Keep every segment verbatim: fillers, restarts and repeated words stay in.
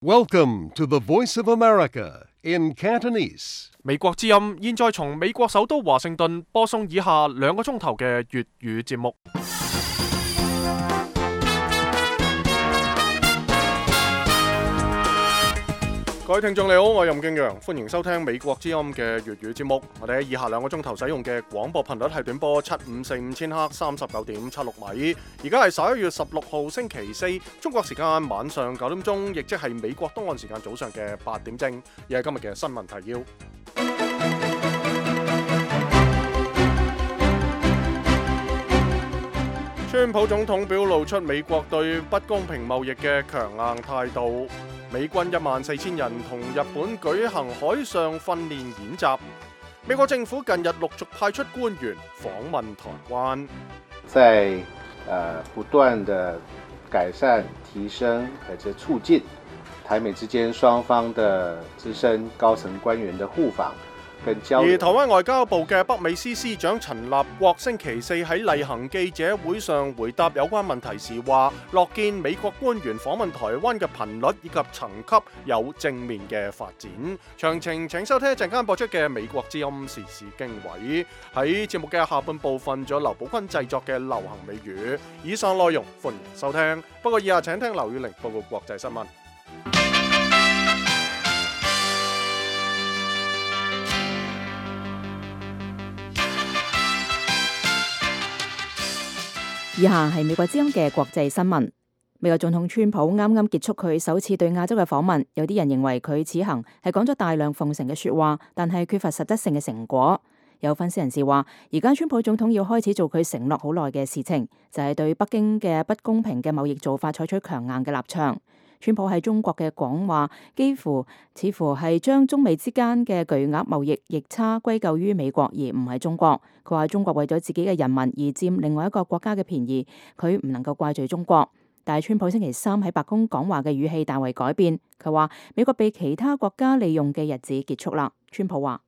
Welcome to the Voice of America in Cantonese. 美國之音現在從美國首都華盛頓播送以下兩個鐘頭嘅粵語節目。各位聽眾你好，我係任敬陽，歡迎收聽美國之音嘅粵語節目。我哋喺以下兩個鐘頭使用嘅廣播頻率係短波七五四五千赫三十九點七六米。而家係十一月十六號星期四，中國時間晚上九點鐘，亦即係美國東岸時間早上嘅八點正。而係今日嘅新聞提要。川普總統表露出美國對不公平貿易嘅強硬態度。美軍一萬四千人同日本舉行海上訓練演習。美國政府近日陸續派出官員訪問台灣。 在呃不斷的改善、提升或者促進台美之間雙方的資深高層官員的互訪。而台灣外交部嘅北美司司長陳立國星期四喺例行記者會上回答有關問題時話，樂見美國官員訪問台灣嘅頻率以及層級有正面嘅發展。詳情請收聽一陣間播出嘅美國之音時事經緯。喺節目嘅下半部分，仲有劉寶坤製作嘅流行美語。以上內容歡迎收聽。不過以下請聽劉宇玲報告國際新聞。 以下係美國之音嘅國際新聞。美國總統川普啱啱結束佢首次對亞洲嘅訪問，有啲人認為佢此行係講咗大量奉承嘅說話，但係缺乏實質性嘅成果。有分析人士話，而家川普總統要開始做佢承諾好耐嘅事情，就係對北京嘅不公平嘅貿易做法採取強硬嘅立場。川普喺中國嘅講話幾乎似乎係將中美之間嘅巨額貿易逆差歸咎於美國，而唔係中國。佢話中國為咗自己嘅人民而佔另外一個國家嘅便宜，佢唔能夠怪罪中國。但係川普星期三喺白宮講話嘅語氣大為改變，佢話美國被其他國家利用嘅日子結束啦。川普話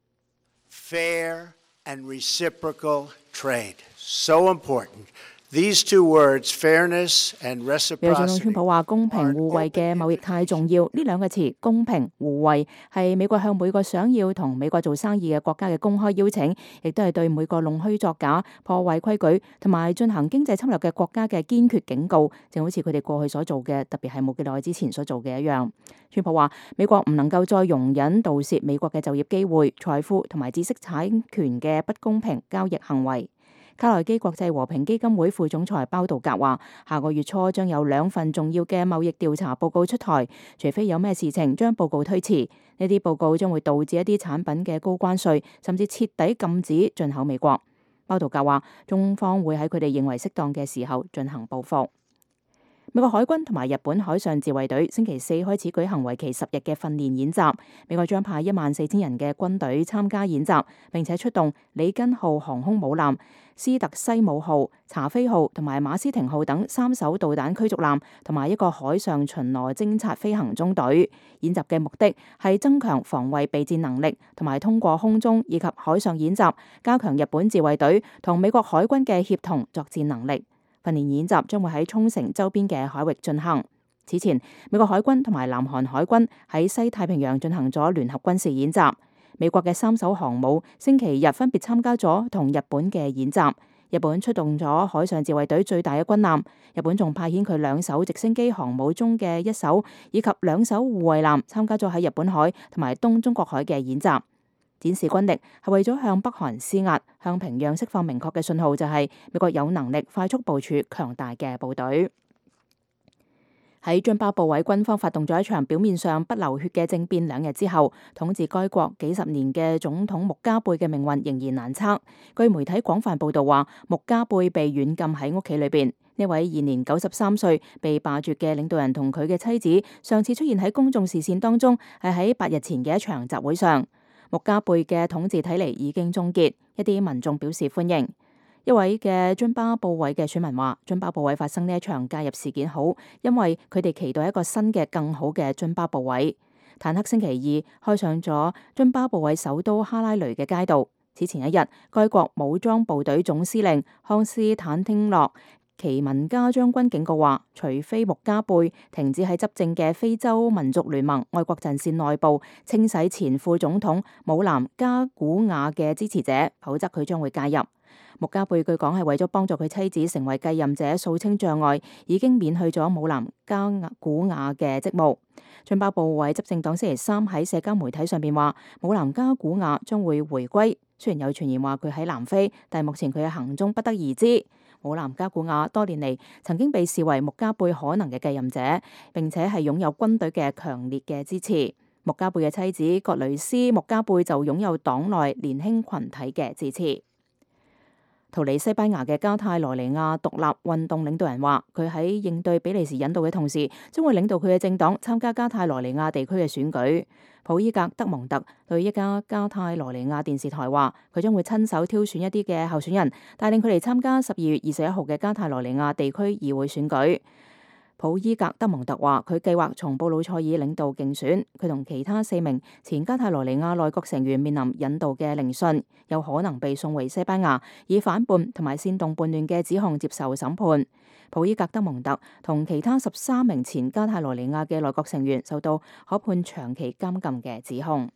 Fair and reciprocal trade, so important. These two words, fairness and reciprocity. 美國總統川普話公平互惠嘅貿易太重要，呢兩個詞公平互惠係美國向每個想要同美國做生意嘅國家嘅公開邀請，亦都係對每個弄虛作假、破壞規矩同埋進行經濟侵略嘅國家嘅堅決警告，正好似佢哋過去所做嘅，特別係冇幾耐之前所做嘅一樣。川普話美國唔能夠再容忍盜竊美國嘅就業機會、財富同埋知識產權嘅不公平交易行為。卡內基國際和平基金會副總裁包道格話，下個月初將有兩份重要嘅貿易調查報告出台，除非有咩事情將報告推遲，呢啲報告將會導致一啲產品嘅高關稅，甚至徹底禁止進口美國。包道格話，中方會喺佢哋認為適當嘅時候進行報復。美國海軍同埋日本海上自衛隊星期四開始舉行為期十日嘅訓練演習。美國將派一萬四千人嘅軍隊參加演習，並且出動里根號航空母艦、斯特西姆號、查菲號同埋馬斯廷號等三艘導彈驅逐艦，同埋一個海上巡邏偵察飛行中隊。演習嘅目的係增強防衛備戰能力，同埋通過空中以及海上演習，加強日本自衛隊同美國海軍嘅協同作戰能力。訓練演習將會喺沖繩周邊嘅海域進行。此前，美國海軍同埋南韓海軍喺西太平洋進行咗聯合軍事演習。美國嘅三艘航母星期日分別參加咗同日本嘅演習。日本出動咗海上自衛隊最大嘅軍艦，日本仲派遣佢兩艘直升機航母中嘅一艘以及兩艘護衛艦參加咗喺日本海同埋東中國海嘅演習。展示軍力係為咗向北韓施壓，向平壤釋放明確嘅信號，就係美國有能力快速部署強大嘅部隊。喺津巴布韋軍方發動咗一場表面上不流血嘅政變兩日之後，統治該國幾十年嘅總統穆加貝嘅命運仍然難測。據媒體廣泛報道話，穆加貝被軟禁喺屋企裏邊。呢位現年九十三歲被罷黜嘅領導人同佢嘅妻子上次出現喺公眾視線當中，係喺八日前嘅一場集會上。穆加貝嘅統治睇嚟已經終結，一啲民眾表示歡迎。一位嘅津巴布韋嘅選民話，津巴布韋發生呢一場介入事件好，因為佢哋期待一個新嘅更好嘅津巴布韋。坦克星期二開上咗津巴布韋首都哈拉雷嘅街道。此前一日，該國武裝部隊總司令康斯坦丁諾奇文加將軍警告話，除非穆加貝停止喺執政嘅非洲民族聯盟愛國陣線內部清洗前副總統姆南加古瓦嘅支持者，否則佢將會介入。穆加貝據講係為咗幫助佢妻子成為繼任者掃清障礙，已經免去咗姆南加古瓦嘅職務。津巴布韋執政黨星期三喺社交媒體上邊話，姆南加古瓦將會回歸。雖然有傳言話佢喺南非，但係目前佢嘅行蹤不得而知。姆南加古瓦多年嚟曾經被視為穆加貝可能嘅繼任者，並且係擁有軍隊嘅強烈嘅支持。穆加貝嘅妻子葛雷斯穆加貝就擁有黨內年輕群體嘅支持。逃離西班牙嘅加泰羅尼亞獨立運動領導人話，佢喺應對比利時引渡嘅同時，將會領導佢嘅政黨參加加泰羅尼亞地區嘅選舉。普伊格德蒙特對一家加泰羅尼亞電視台話，佢將會親手挑選一啲嘅候選人，帶領佢哋參加十二月二十一號嘅加泰羅尼亞地區議會選舉。普伊格德蒙特話，佢計劃從布魯塞爾領導競選，佢同其他四名前加泰羅尼亞內閣成員面臨引渡嘅聆訊，有可能被送回西班牙，以反叛同埋煽動叛亂嘅指控接受審判。普伊格德蒙特同其他十三名前加泰羅尼亞嘅內閣成員受到可判長期監禁嘅指控。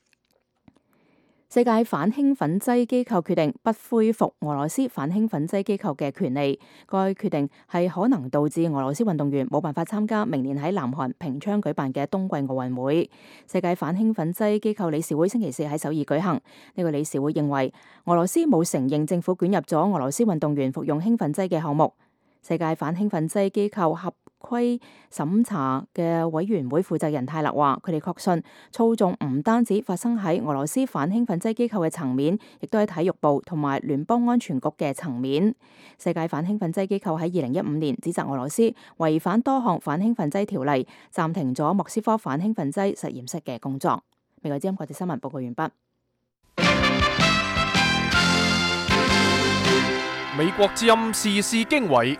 世界反興奮劑機構決定不恢復俄羅斯反興奮劑機構嘅權利，該決定係可能導致俄羅斯運動員冇辦法參加明年喺南韓平昌舉辦嘅冬季奧運會。世界反興奮劑機構理事會星期四喺首爾舉行，呢個理事會認為俄羅斯冇承認政府捲入咗俄羅斯運動員服用興奮劑嘅項目。世界反興奮劑機構合規審查嘅委員會負責人泰勒話，佢哋確信操縱唔單止發生喺俄羅斯反興奮劑機構嘅層面，亦都喺體育部同埋聯邦安全局嘅層面。世界反興奮劑機構喺二零一五年指責俄羅斯違反多項反興奮劑條例，暫停咗莫斯科反興奮劑實驗室嘅工作。美國之音國際新聞報告完畢。 美國之音時事經緯。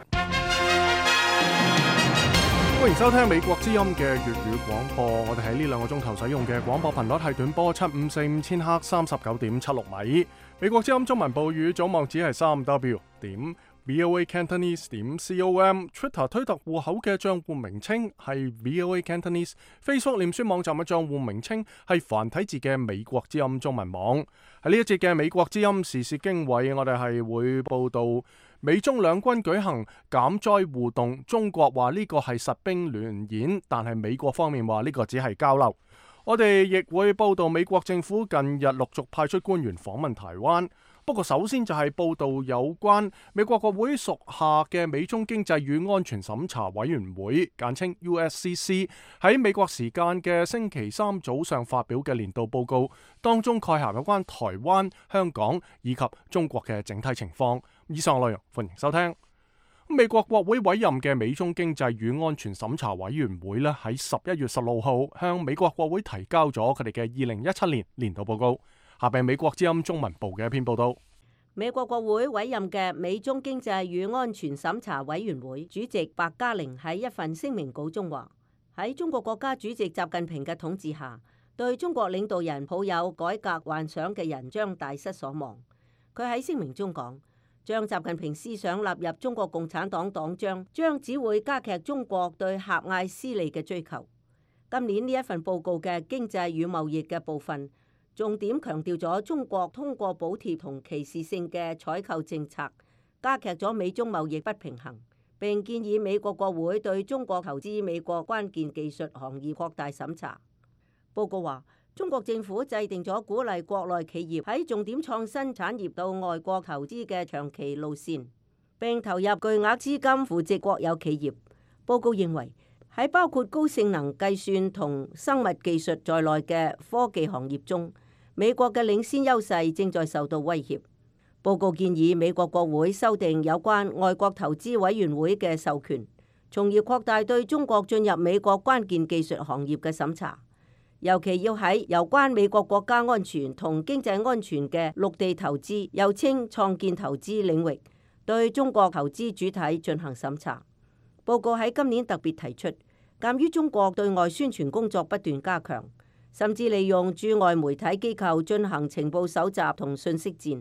歡迎收聽美國之音嘅粵語廣播。我哋喺呢兩個鐘頭使用嘅廣播頻率係短波七五四五千赫三十九點七六米。美國之音中文報語總網址係三 w 點 voa cantonese 點 com。Twitter 推特戶口嘅賬戶名稱係 voa cantonese。Facebook 臉書網站嘅賬戶名稱係繁體字嘅美國之音中文網。喺呢一節嘅美國之音時事經緯，我哋係會報道美中兩軍舉行減災互動，中國話呢個係實兵聯演，但係美國方面話呢個只係交流。我哋亦會報道美國政府近日陸續派出官員訪問台灣。不過首先就係報道有關美國國會屬下嘅美中經濟與安全審查委員會，簡稱 U S C C， 喺美國時間嘅星期三早上發表嘅年度報告，當中概含有關台灣、香港以及中國嘅整體情況。以上內容歡迎收聽。美國國會委任嘅美中經濟與安全審查委員會咧，喺十一月十六號向美國國會提交咗佢哋嘅二零一七年年度報告。下邊美國之音中文部嘅一篇報道。 美國國會委任嘅美中經濟與安全審查委員會主席白嘉玲喺一份聲明稿中話：喺中國國家主席習近平嘅統治下，對中國領導人抱有改革幻想嘅人將大失所望。佢喺聲明中講，將習近平思想納入中國共產黨黨章，將只會加劇中國對狹隘私利嘅追求。今年呢一份報告嘅經濟與貿易嘅部分，重點強調咗中國通過補貼同歧視性嘅採購政策，加劇咗美中貿易不平衡，並建議美國國會對中國投資美國關鍵技術行業擴大審查。報告話，中國政府制定咗鼓勵國內企業喺重點創新產業到外國投資嘅長期路線，並投入巨額資金扶植國有企業。報告認為，喺包括高性能計算同生物技術在內嘅科技行業中，美國嘅領先優勢正在受到威脅。報告建議美國國會修訂有關外國投資委員會嘅授權，從而擴大對中國進入美國關鍵技術行業嘅審查，尤其要喺有關美國國家安全同經濟安全嘅陸地投資，又稱創建投資領域，對中國投資主體進行審查。報告喺今年特別提出，鑑於中國對外宣傳工作不斷加強，甚至利用駐外媒體機構進行情報搜集同信息戰，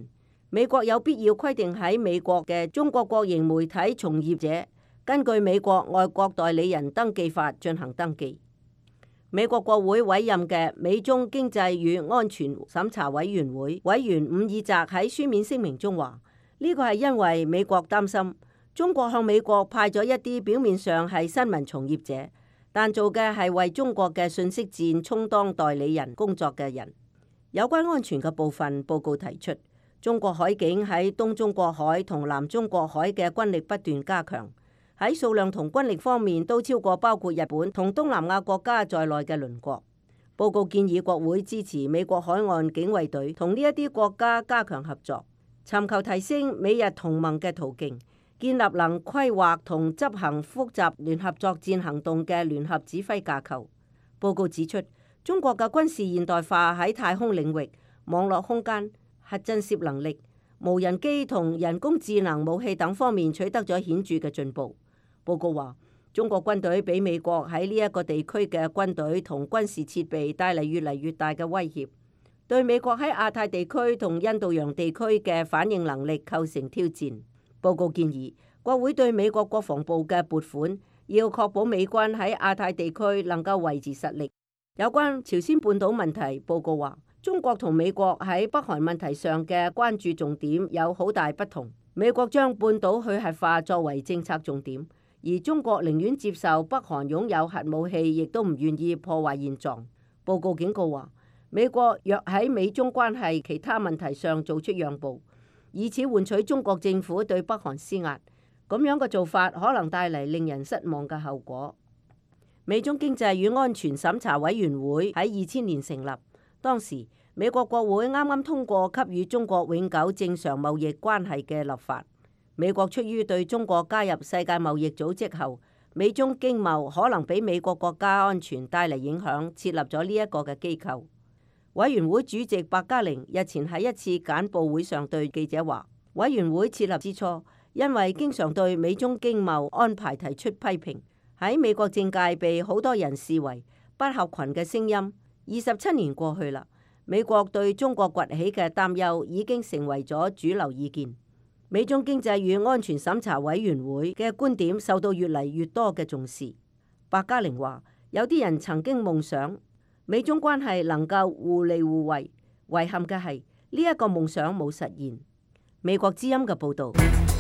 美國有必要規定喺美國嘅中國國營媒體從業者根據美國外國代理人登記法進行登記。美國國會委任嘅美中經濟與安全審查委員會委員伍爾澤喺書面聲明中話，呢個係因為美國擔心中國向美國派咗一啲表面上係新聞從業者，但做嘅係為中國嘅信息戰充當代理人工作嘅人。有關安全嘅部分，報告提出，中國海警喺東中國海同南中國海嘅軍力不斷加強。喺數量同軍力方面都超過包括日本同東南亞國家在內嘅鄰國。報告建議國會支持美國海岸警衛隊同呢一啲國家加強合作，尋求提升美日同盟嘅途徑，建立能規劃同執行複雜聯合作戰行動嘅聯合指揮架構。報告指出，中國嘅軍事現代化喺太空領域、網絡空間、核震懾能力、無人機同人工智能武器等方面取得咗顯著嘅進步。報告話，中國軍隊俾美國喺呢一個地區嘅軍隊同軍事設備帶嚟越嚟越大嘅威脅，對美國喺亞太地區同印度洋地區嘅反應能力構成挑戰。報告建議國會對美國國防部嘅撥款，要確保美軍喺亞太地區能夠維持實力。有關朝鮮半島問題，報告話，中國同美國喺北韓問題上嘅關注重點有好大不同。美國將半島去核化作為政策重點，而中國寧願接受北韓擁有核武器，亦都唔願意破壞現狀。報告警告話，美國若喺美中關係其他問題上做出讓步，以此換取中國政府對北韓施壓，咁樣嘅做法可能帶嚟令人失望嘅後果。美中經濟與安全審查委員會喺二千年成立，當時美國國會啱啱通過給予中國永久正常貿易關係嘅立法。美國出於對中國加入世界貿易組織後，美中經貿可能俾美國國家安全帶嚟影響，設立咗呢一個嘅機構。委員會主席白嘉玲日前喺一次簡報會上對記者話，委員會設立之初，因為經常對美中經貿安排提出批評，喺美國政界被好多人視為不合群嘅聲音。二十七年過去啦，美國對中國崛起嘅擔憂已經成為咗主流意見。美中經濟與安全審查委員會嘅觀點受到越嚟越多嘅重視。白嘉玲話，有啲人曾經夢想美中關係能夠互利互惠，遺憾嘅係呢一個夢想冇實現。美國之音嘅報導。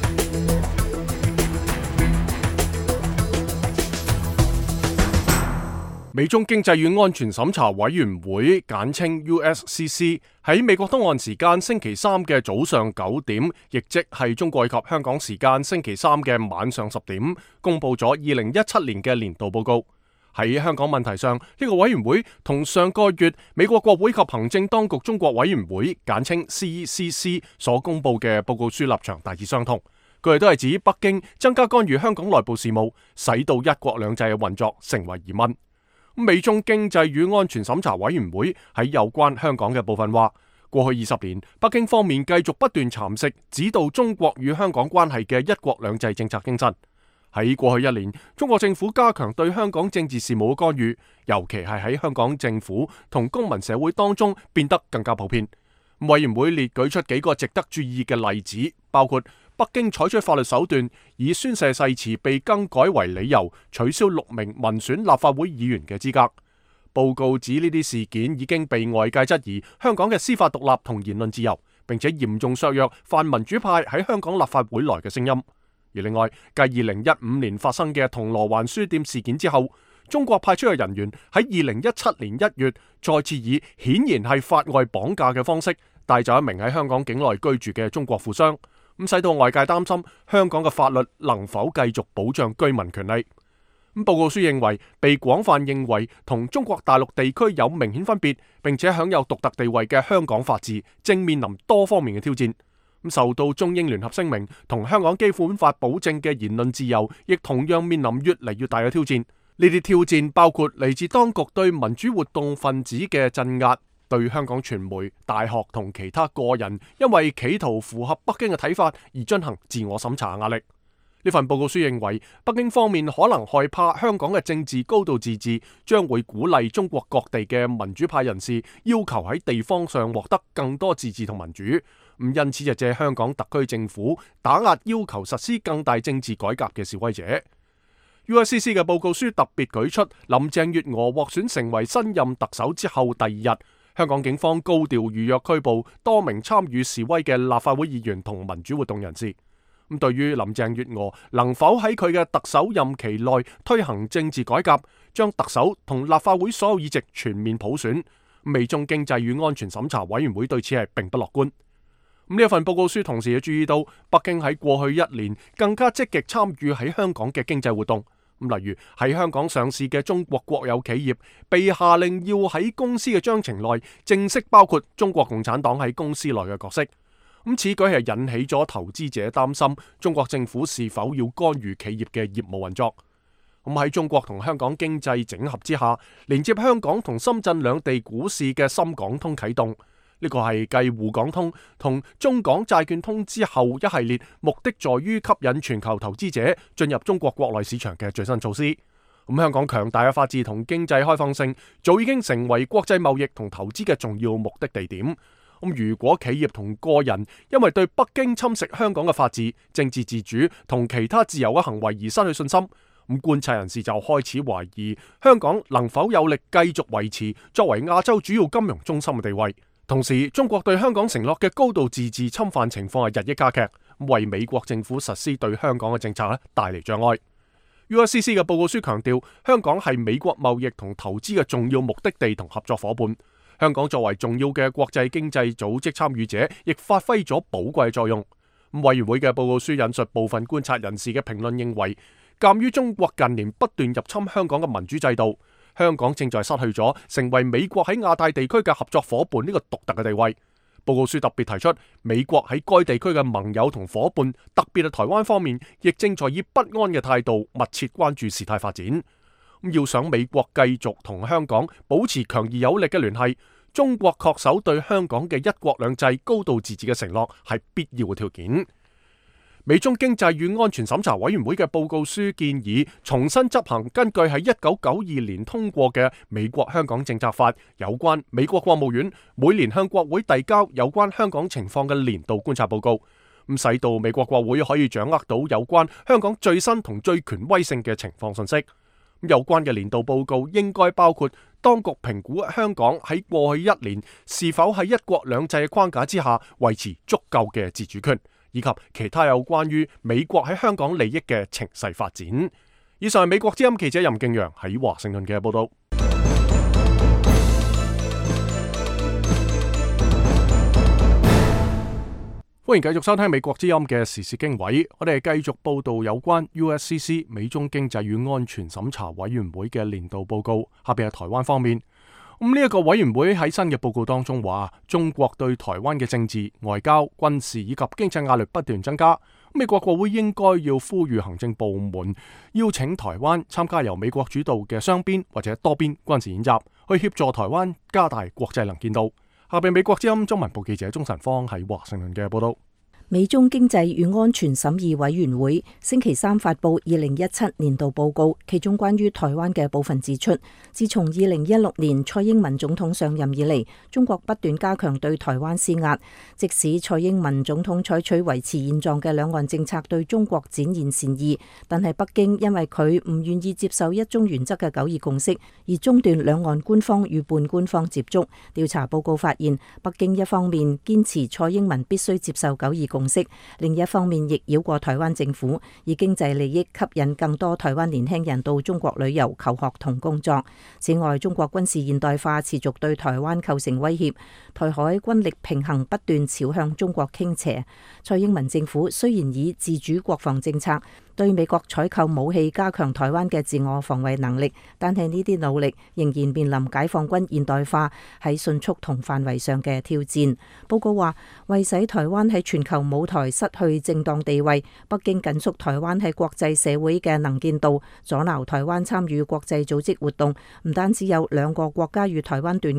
美中經濟與安全審查委員會簡稱 U S C C 喺美國東岸時間星期三嘅早上九點，亦即係中國及香港時間星期三嘅晚上十點，公布咗二零一七年嘅年度報告。喺香港問題上，呢、這個委員會同上個月美國國會及行政當局中國委員會簡稱 C C C 所公布嘅報告書立場大致相同，佢哋都係指北京增加干預香港內部事務，使到一國兩制嘅運作成為疑問。美中經濟與安全審查委員會喺有關香港嘅部分話，過去二十年，北京方面繼續不斷蠶食指導中國與香港關係嘅一國兩制政策精神。喺過去一年，中國政府加強對香港政治事務嘅干預，尤其係喺香港政府同公民社會當中變得更加普遍。委員會列舉出幾個值得注意嘅例子，包括北京採取法律手段，以宣誓誓詞被更改為理由，取消六名民選立法會議員嘅資格。報告指呢啲事件已經被外界質疑香港嘅司法獨立同言論自由，並且嚴重削弱泛民主派喺香港立法會內嘅聲音。而另外，繼二零一五年發生嘅銅鑼灣書店事件之後，中國派出嘅人員喺二零一七年一月再次以顯然係法外綁架嘅方式帶走一名喺香港境內居住嘅中國富商。咁使到外界擔心香港嘅法律能否繼續保障居民權利。咁報告書認為，被廣泛認為同中國大陸地區有明顯分別，並且享有獨特地位嘅香港法治，正面臨多方面嘅挑戰。咁受到中英聯合聲明同香港基本法保證嘅言論自由，亦同樣面臨越嚟越大嘅挑戰。呢啲挑戰包括嚟自當局對民主活動分子嘅鎮壓，對香港傳媒、大學同其他個人因為企圖符合北京嘅睇法而進行自我審查嘅壓力。 呢份報告書認為，北京方面可能害怕香港嘅政治高度自治，將會鼓勵中國各地嘅民主派人士要求喺地方上獲得更多自治同民主。咁因此就借香港特區政府打壓要求實施更大政治改革嘅示威者。U S C C 嘅報告書特別舉出，林鄭月娥獲選成為新任特首之後第二日，香港警方高調預約拘捕多名參與示威嘅立法會議員同民主活動人士。咁對於林鄭月娥能否喺佢嘅特首任期內推行政治改革，將特首同立法會所有議席全面普選，美中經濟與安全審查委員會對此係並不樂觀。咁呢一份報告書同時亦注意到，北京喺過去一年更加積極參與喺香港嘅經濟活動。咁例如喺香港上市嘅中國國有企業被下令要喺公司嘅章程內正式包括中國共產黨喺公司內嘅角色。咁此舉係引起咗投資者擔心，中國政府是否要干預企業嘅業務運作。咁喺中國同香港經濟整合之下，連接香港同深圳兩地股市嘅深港通啟動。呢個係繼滬港通同中港債券通之後一系列目的在於吸引全球投資者進入中國國內市場嘅最新措施。咁香港強大嘅法治同經濟開放性早已經成為國際貿易同投資嘅重要目的地點。咁如果企業同個人因為對北京侵蝕香港嘅法治、政治自主同其他自由嘅行為而失去信心，咁觀察人士就開始懷疑香港能否有力繼續維持作為亞洲主要金融中心嘅地位。同時，中國對香港承諾嘅高度自治侵犯情況係日益加劇，為美國政府實施對香港嘅政策咧帶嚟障礙。U S C C 嘅報告書強調，香港係美國貿易同投資嘅重要目的地同合作夥伴。香港作為重要嘅國際經濟組織參與者，亦發揮咗寶貴作用。委員會嘅報告書引述部分觀察人士嘅評論認為，鑑於中國近年不斷入侵香港嘅民主制度，香港正在失去咗成為美國喺亞太地區嘅合作夥伴呢個獨特嘅地位。報告書特別提出，美國喺該地區嘅盟友同夥伴，特別係台灣方面，亦正在以不安嘅態度密切關注事態發展。要想美國繼續同香港保持強而有力嘅聯繫，中國恪守對香港嘅一國兩制、高度自治嘅承諾係必要嘅條件。美中經濟與安全審查委員會嘅報告書建議重新執行根據喺一九九二年通過嘅美國香港政策法，有關美國國務院每年向國會遞交有關香港情況嘅年度觀察報告，咁使到美國國會可以掌握到有關香港最新同最權威性嘅情況信息。有關嘅年度報告應該包括當局評估香港喺過去一年是否喺一國兩制嘅框架之下維持足夠嘅自主權，以及其他有關於美國喺香港利益嘅情勢發展。以上係美國之音記者任敬陽喺華盛頓嘅報道。歡迎繼續收聽美國之音嘅時事經緯，我哋繼續報道有關 U S C C 美中經濟與安全審查委員會嘅年度報告。下邊係台灣方面，咁呢一個委員會喺新嘅報告當中話，中國對台灣嘅政治、外交、軍事以及經濟壓力不斷增加，美國國會應該要呼籲行政部門邀請台灣參加由美國主導嘅雙邊或者多邊軍事演習，去協助台灣加大國際能見度。下邊美國之音中文部記者鍾晨芳喺華盛頓嘅報道。 美中經濟與安全審議委員會星期三發布二零一七年度報告，其中關於台灣嘅部分指出，自從二零一六年蔡英文總統上任以嚟，中國不斷加強對台灣施壓，即使蔡英文總統採取維持現狀嘅兩岸政策對中國展現善意，但係北京因為佢唔願意接受一中原則嘅九二共識，而中斷兩岸官方與半官方接觸。調查報告發現，北京一方面堅持蔡英文必須接受九二共識，另一方面亦繞過台灣政府，以經濟利益吸引更多台灣年輕人到中國旅遊、求學同工作。此外，中國軍事現代化持續對台灣構成威脅，台海軍力平衡不斷朝向中國傾斜。蔡英文政府雖然以自主國防政策對美國採購武器加強台灣嘅自我防衛能力，但係呢啲努力仍然面臨解放軍現代化喺迅速同範圍上嘅挑戰。報告話，為使台灣喺全球舞台失去正當地位，北京緊縮台灣喺國際社會嘅能見度，阻撓台灣參與國際組織活動，唔單止有兩個國家與台灣斷交，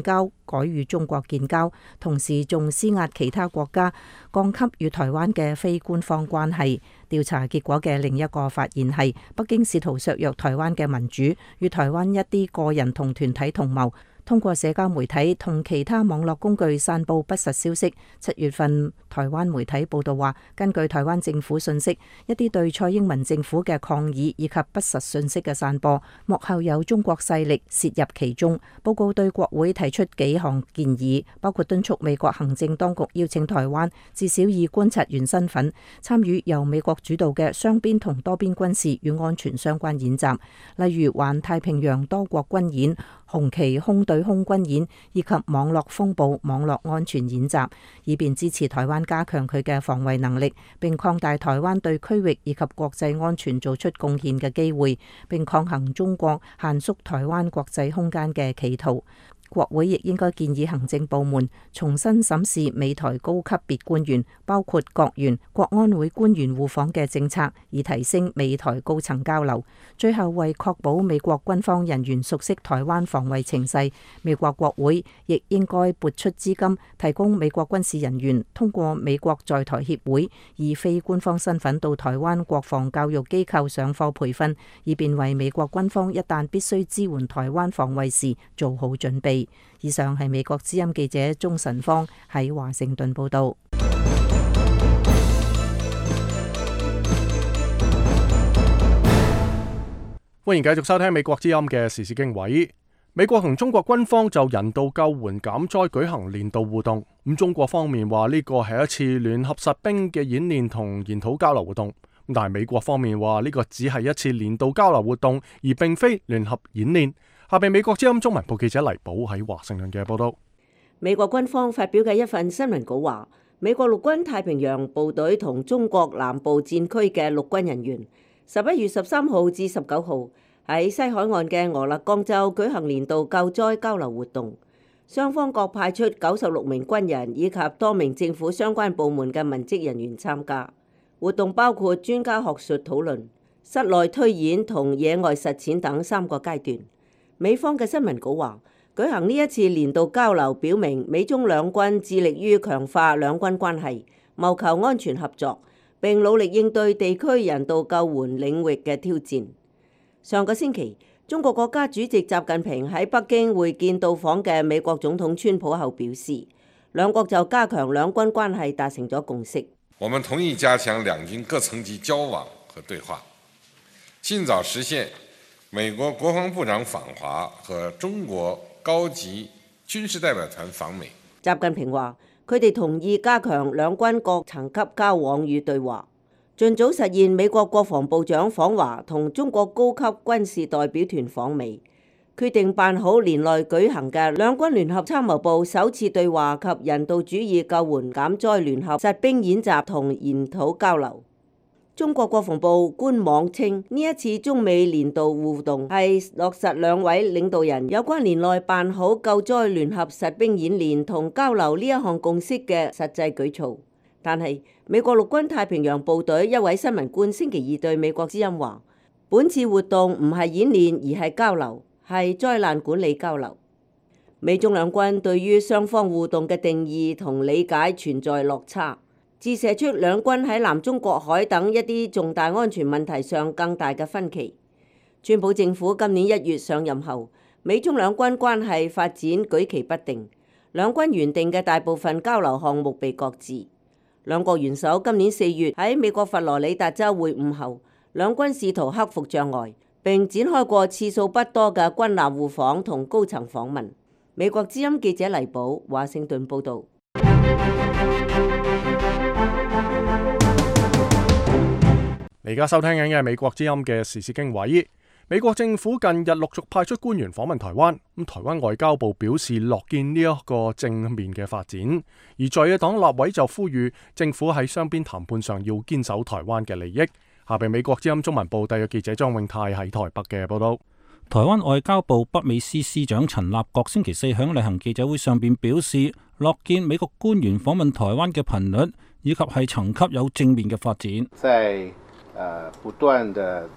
改與中國建交，同時仲施壓其他國家降級與台灣嘅非官方關係。調查結果嘅另一個發現係，北京試圖削弱台灣嘅民主，與台灣一啲個人同團體同謀，通過社交媒體同其他網絡工具散佈不實消息。七月份，台灣媒體報道話，根據台灣政府信息，一啲對蔡英文政府嘅抗議以及不實信息嘅散播，幕後有中國勢力涉入其中。報告對國會提出幾項建議，包括敦促美國行政當局邀請台灣至少以觀察員身份參與由美國主導嘅雙邊同多邊軍事與安全相關演習，例如環太平洋多國軍演、紅旗空對空軍演以及網絡風暴網絡安全演習，以便支持台灣加強佢嘅防衛能力，並擴大台灣對區域以及國際安全做出貢獻嘅機會，並抗衡中國限縮台灣國際空間嘅企圖。國會亦應該建議行政部門重新審視美台高級別官員，包括國員、國安會官員互訪嘅政策，以提升美台高層交流。最後，為確保美國軍方人員熟悉台灣防衛情勢，美國國會亦應該撥出資金，提供美國軍事人員通過美國在台協會，以非官方身份到台灣國防教育機構上課培訓，以便為美國軍方一旦必須支援台灣防衛時做好準備。以上係美國之音記者鍾晨芳喺華盛頓報道。 歡迎繼續收聽美國之音嘅時事經緯。美國同中國軍方就人道救援減災舉行年度互動。咁中國方面話呢個係一次聯合實兵嘅演練同研討交流活動。但係美國方面話呢個只係一次年度交流活動，而並非聯合演練。下邊美國之音中文部記者黎寶喺華盛頓嘅報道。 美國軍方發表嘅一份新聞稿話，美國陸軍太平洋部隊同中國南部戰區嘅陸軍人員十一月十三號至十九號喺西海岸嘅俄勒岡州舉行年度救災交流活動，雙方各派出九十六名軍人以及多名政府相關部門嘅文職人員參加。活動包括專家學術討論、室內推演同野外實踐等三個階段。美方嘅新聞稿話，舉行呢一次年度交流，表明美中兩軍致力於強化兩軍關係，謀求安全合作，並努力應對地區人道救援領域嘅挑戰。上個星期，中國國家主席習近平喺北京會見到訪嘅美國總統川普後表示，兩國就加強兩軍關係達成咗共識。 我們同意加強兩軍各層級交往和對話，盡早實現美國國防部長訪華和中國高級軍事代表團訪美。 習近平話，佢哋同意加強兩軍各層級交往與對話，盡早實現美國國防部長訪華同中國高級軍事代表團訪美，決定辦好年內舉行嘅兩軍聯合參謀部首次對話及人道主義救援減災聯合實兵演習同研討交流。中國國防部官網稱，呢一次中美年度互動係落實兩位領導人有關年內辦好救災聯合實兵演練同交流呢一項共識嘅實際舉措。但係美國陸軍太平洋部隊一位新聞官星期二對美國之音話，本次活動唔係演練而係交流，係災難管理交流。美中兩軍對於雙方互動嘅定義同理解存在落差，折射出兩軍喺南中國海等一啲重大安全問題上更大嘅分歧。川普政府今年一月上任後，美中兩軍關係發展舉棋不定，兩軍原定嘅大部分交流項目被擱置。兩國元首今年四月喺美國佛羅里達州會晤後，兩軍試圖克服障礙，並展開過次數不多嘅軍艦互訪同高層訪問。美國之音記者黎寶華盛頓報導。 你而家收聽緊嘅係美國之音嘅時事經緯。美國政府近日陸續派出官員訪問台灣，咁台灣外交部表示樂見呢一個正面嘅發展，而在野黨立委就呼籲政府喺雙邊談判上要堅守台灣嘅利益。下邊美國之音中文部特約記者莊永泰喺台北嘅報道。 台灣外交部北美司司長陳立國星期四響例行記者會上邊表示，樂見美國官員訪問台灣嘅頻率以及係層級有正面嘅發展。 在呃不斷的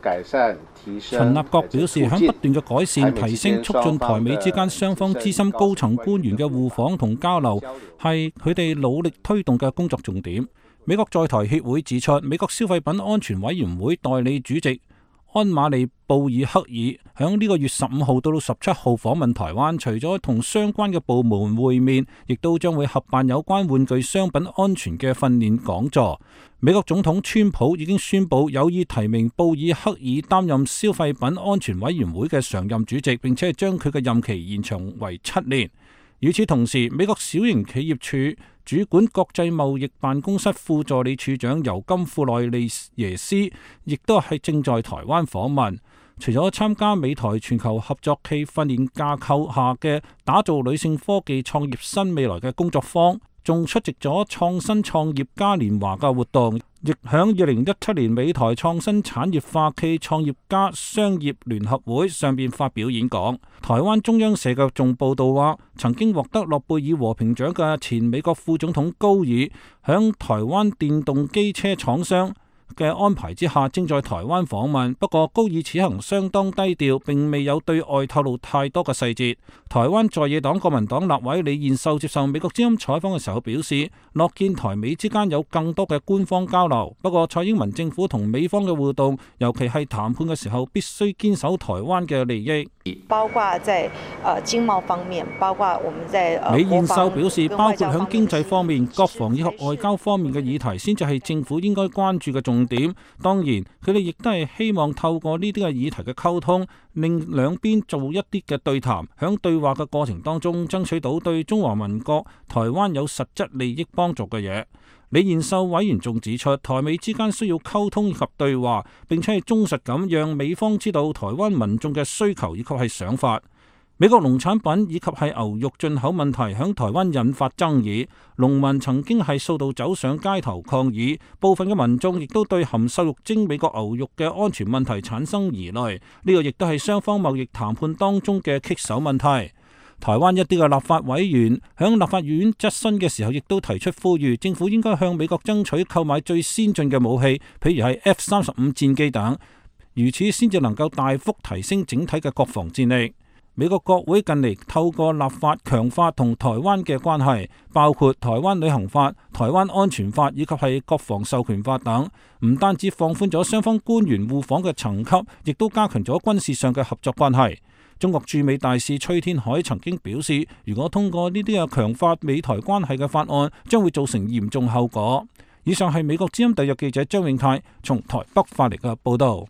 改善提升。 陳立國表示，響不斷嘅改善、提升、促進台美之間雙方資深高層官員嘅互訪同交流，係佢哋努力推動嘅工作重點。美國在台協會指出，美國消費品安全委員會代理主席安馬利布爾克爾響呢個月十五號到到十七號訪問台灣，除咗同相關嘅部門會面，亦都將會合辦有關玩具商品安全嘅訓練講座。美國總統川普已經宣布有意提名布爾克爾擔任消費品安全委員會嘅常任主席，並且係將佢嘅任期延長為七年。與此同時，美國小型企業處主管國際貿易辦公室副助理處長尤金庫內利耶斯亦都係正在台灣訪問。除咗參加美台全球合作暨訓練架構下嘅打造女性科技創業新未來嘅工作坊，仲出席咗創新創業嘉年華嘅活動，亦響二零一七年美台創新產業化暨創業家商業聯合會上邊發表演講。台灣中央社嘅仲報道話，曾經獲得諾貝爾和平獎嘅前美國副總統高爾響台灣電動機車廠商嘅安排之下，正在台灣訪問。不過高爾此行相當低調，並未有對外透露太多嘅細節。台灣在野黨國民黨立委李彥秀接受美國之音採訪嘅時候表示，樂見台美之間有更多嘅官方交流。不過蔡英文政府同美方嘅互動，尤其係談判嘅時候，必須堅守台灣嘅利益。 包括在誒經貿方面，包括我們在李彥秀表示，包括響經濟方面、國防以及外交方面嘅議題，先至係政府應該關注嘅重點。當然，佢哋亦都係希望透過呢啲嘅議題嘅溝通，令兩邊做一啲嘅對談，響對話嘅過程當中，爭取到對中華民國台灣有實質利益幫助嘅嘢。李彥秀委員仲指出，台美之間需要溝通以及對話，並且係忠實咁讓美方知道台灣民眾嘅需求以及係想法。美國農產品以及係牛肉進口問題響台灣引發爭議，農民曾經係數度走上街頭抗議，部分嘅民眾亦都對含瘦肉精美國牛肉嘅安全問題產生疑慮，呢個亦都係雙方貿易談判當中嘅棘手問題。台灣一啲嘅立法委員響立法院質詢嘅時候，亦都提出呼籲政府應該向美國爭取購買最先進嘅武器，譬如係 F 三十五戰機等，如此先至能夠大幅提升整體嘅國防戰力。美國國會近嚟透過立法強化同台灣嘅關係，包括台灣旅行法、台灣安全法以及係國防授權法等，唔單止放寬咗雙方官員互訪嘅層級，亦都加強咗軍事上嘅合作關係。中國駐美大使崔天凱曾經表示，如果通過呢啲嘅強化美台關係嘅法案，將會造成嚴重後果。以上係美國之音特約記者張永泰從台北發嚟嘅報道。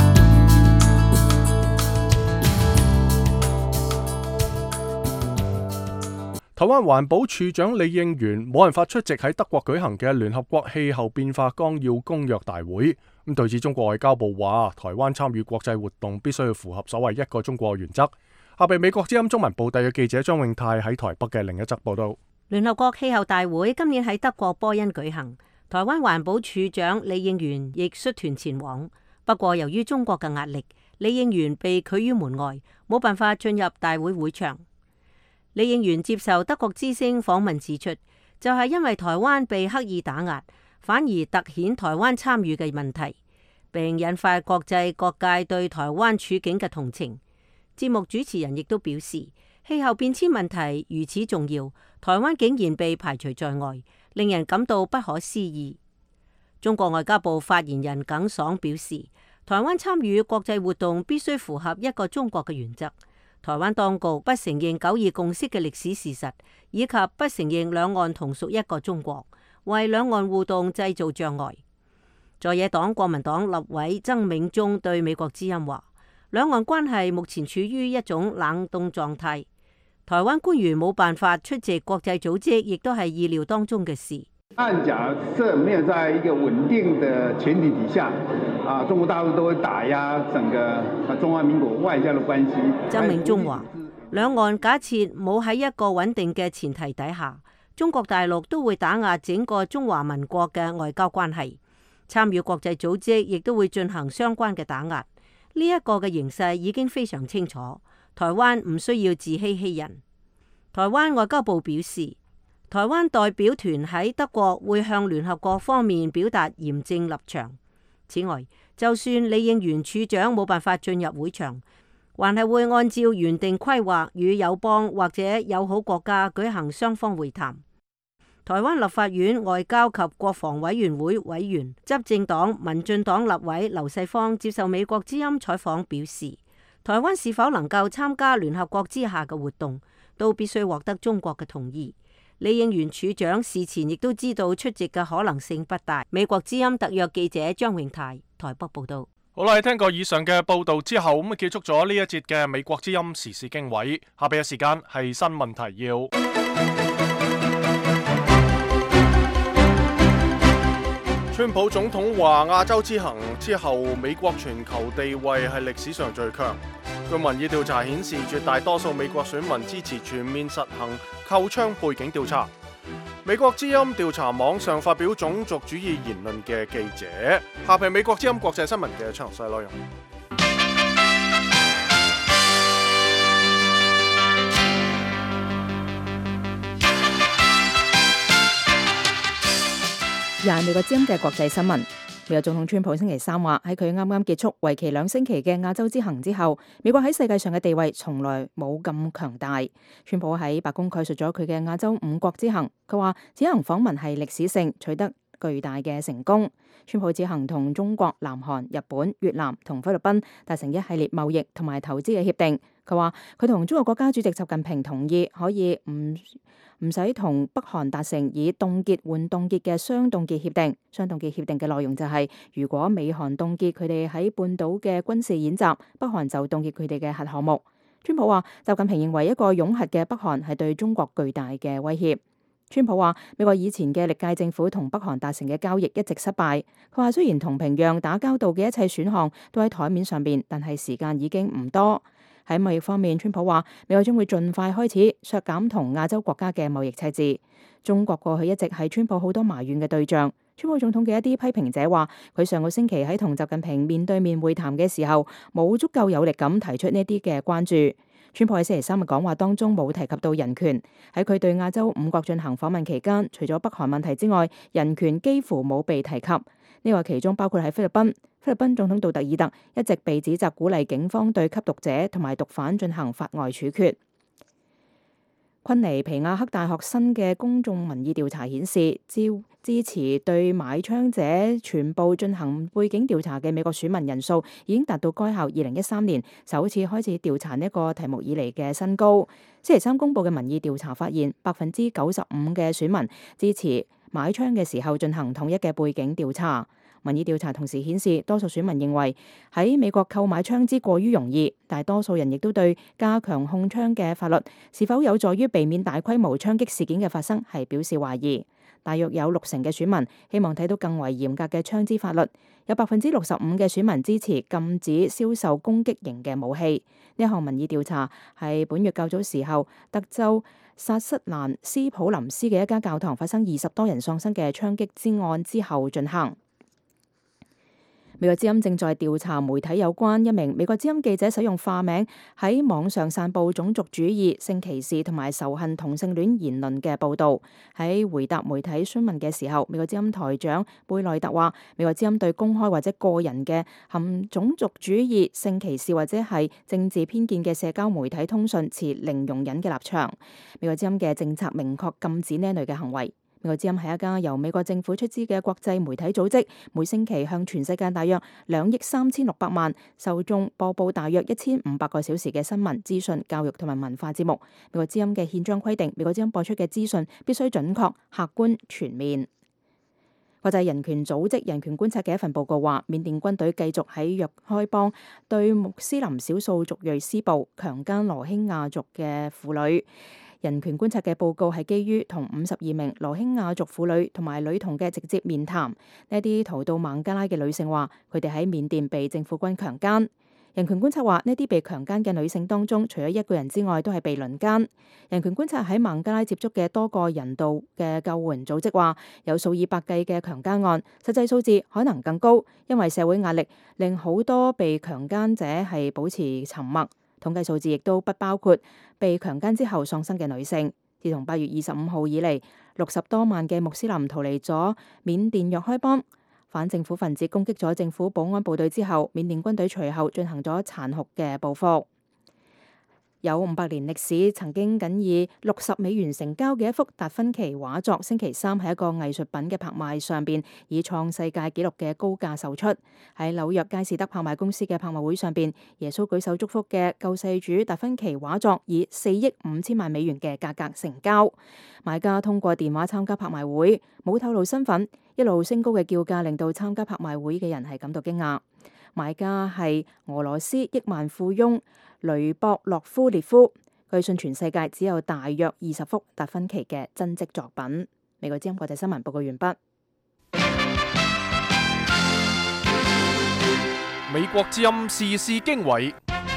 台灣環保署長李應元冇辦法出席喺德國舉行嘅聯合國氣候變化綱要公約大會。咁對此，中國外交部話，台灣參與國際活動必須要符合所謂一個中國原則。下被美國之音中文部特約記者張永泰喺台北嘅另一則報道。 聯合國氣候大會今年喺德國波恩舉行，台灣環保署長李應元亦率團前往。不過由於中國嘅壓力，李應元被拒於門外，冇辦法進入大會會場。李應元接受德國之聲訪問指出，就係因為台灣被刻意打壓，反而凸顯台灣參與嘅問題，並引發國際各界對台灣處境嘅同情。節目主持人亦都表示，氣候變遷問題如此重要，台灣竟然被排除在外，令人感到不可思議。中國外交部發言人耿爽表示，台灣參與國際活動必須符合一個中國嘅原則。台灣當局不承認九二共識嘅歷史事實，以及不承認兩岸同屬一個中國，為兩岸互動製造障礙。在野黨國民黨立委曾銘宗對美國之音話，兩岸關係目前處於一種冷凍狀態，台灣官員冇辦法出席國際組織，亦都係意料當中嘅事。 按假設沒有在一個穩定的前提底下，啊，中國大陸都會打壓整個中華民國外交的關係。 曾銘宗話，兩岸假設冇喺一個穩定嘅前提底下，中國大陸都會打壓整個中華民國嘅外交關係，參與國際組織亦都會進行相關嘅打壓。呢一個嘅形勢已經非常清楚，台灣唔需要自欺欺人。台灣外交部表示，台灣代表團喺德國會向聯合國方面表達嚴正立場。此外， 就算李應元處長冇辦法進入會場，還係會按照原定規劃與友邦或者友好國家舉行雙方會談。台灣立法院外交及國防委員會委員、執政黨民進黨立委劉世芳接受美國之音採訪表示，台灣是否能夠參加聯合國之下嘅活動，都必須獲得中國嘅同意。李應元處長事前亦都知道出席嘅可能性不大。美國之音特約記者張永泰台北報道。 好啦，聽過以上嘅報道之後，咁啊結束咗呢一節嘅美國之音時事經緯。下邊嘅時間係新聞提要。川普總統話亞洲之行之後，美國全球地位係歷史上最強。據民意調查顯示，絕大多數美國選民支持全面實行扣槍背景調查。美國之音調查網上發表種族主義言論嘅記者。下邊美國之音國際新聞嘅詳細內容。 廿美國之音嘅國際新聞。美國總統川普星期三話，喺佢啱啱結束為期兩星期嘅亞洲之行之後，美國喺世界上嘅地位從來冇咁強大。川普喺白宮概述咗佢嘅亞洲五國之行，佢話此行訪問係歷史性，取得巨大嘅成功。川普此行同中國、南韓、日本、越南同菲律賓達成一系列貿易同埋投資嘅協定。佢話佢同中國國家主席習近平同意可以唔唔使同北韓達成以凍結換凍結嘅雙凍結協定。雙凍結協定嘅內容就係、是，如果美韓凍結佢哋喺半島嘅軍事演習，北韓就凍結佢哋嘅核項目。川普話習近平認為一個擁核嘅北韓係對中國巨大嘅威脅。川普話美國以前嘅歷屆政府同北韓達成嘅交易一直失敗。佢話雖然同平壤打交道嘅一切選項都喺台面上邊，但係時間已經唔多。喺貿易方面，川普話美國將會盡快開始削減同亞洲國家嘅貿易赤字。中國過去一直係川普好多埋怨嘅對象。川普總統嘅一啲批評者話，佢上個星期喺同習近平面對面會談嘅時候，冇足夠有力咁提出呢啲嘅關注。川普喺星期三嘅講話當中冇提及到人權。喺佢對亞洲五國進行訪問期間，除咗北韓問題之外，人權幾乎冇被提及。呢個其中包括喺菲律賓。菲律賓總統杜特爾特一直被指責鼓勵警方對吸毒者同埋毒販進行法外處決。昆尼皮亞克大學新嘅公眾民意調查顯示，支支持對買槍者全部進行背景調查嘅美國選民人數已經達到該校二零一三年首次開始調查呢個題目以嚟嘅新高。星期三公佈嘅民意調查發現，百分之九十五嘅選民支持買槍嘅時候進行統一嘅背景調查。民意調查同時顯示，多數選民認為喺美國購買槍支過於容易，大多數人亦都對加強控槍嘅法律是否有助於避免大規模槍擊事件嘅發生係表示懷疑。大約有六成嘅選民希望睇到更為嚴格嘅槍支法律，有百分之六十五嘅選民支持禁止銷售攻擊型嘅武器。呢一項民意調查係本月較早時候德州薩瑟蘭斯普林斯嘅一家教堂發生二十多人喪生嘅槍擊之案之後進行。美國之音正在調查媒體有關一名美國之音記者使用化名喺網上散佈種族主義、性歧視同埋仇恨同性戀言論嘅報導。喺回答媒體詢問嘅時候，美國之音台長貝內特話：美國之音對公開或者個人嘅含種族主義、性歧視或者係政治偏見嘅社交媒體通訊持零容忍嘅立場。美國之音嘅政策明確禁止呢類嘅行為。美國之音係一家由美國政府出資嘅國際媒體組織，每星期向全世界大約兩億三千六百萬受眾播報大約一千五百個小時嘅新聞、資訊、教育同埋文化節目。美國之音嘅憲章規定，美國之音播出嘅資訊必須準確、客觀、全面。國際人權組織人權觀察嘅一份報告話，緬甸軍隊繼續喺若開邦對穆斯林少數族裔施暴、強姦羅興亞族嘅婦女。人權觀察嘅報告係基於同五十二名羅興亞族婦女同埋女童嘅直接面談。呢啲逃到孟加拉嘅女性話，佢哋喺緬甸被政府軍強姦。人權觀察話，呢啲被強姦嘅女性當中，除咗一個人之外，都係被輪姦。人權觀察喺孟加拉接觸嘅多個人道嘅救援組織話，有數以百計嘅強姦案，實際數字可能更高，因為社會壓力令好多被強姦者係保持沉默。統計數字亦都不包括被強姦之後喪生嘅女性。自從八月二十五號以嚟，六十多萬嘅穆斯林逃離咗緬甸若開邦。 反政府分子攻擊咗政府保安部隊之後，緬甸軍隊隨後進行咗殘酷嘅報復。有五百年歷史，曾經僅以六十美元成交嘅一幅達芬奇畫作，星期三喺一個藝術品嘅拍賣上邊以創世界紀錄嘅高價售出。喺紐約佳士得拍賣公司嘅拍賣會上邊，耶穌舉手祝福嘅救世主達芬奇畫作以四億五千萬美元嘅價格成交。買家通過電話參加拍賣會，冇透露身份，一路升高嘅叫價令到參加拍賣會嘅人係感到驚訝。買家係俄羅斯億萬富翁雷博洛夫列夫，據信全世界只有大約二十幅達芬奇嘅真跡作品。美國之音國際新聞報告完畢。 美國之音時事經緯。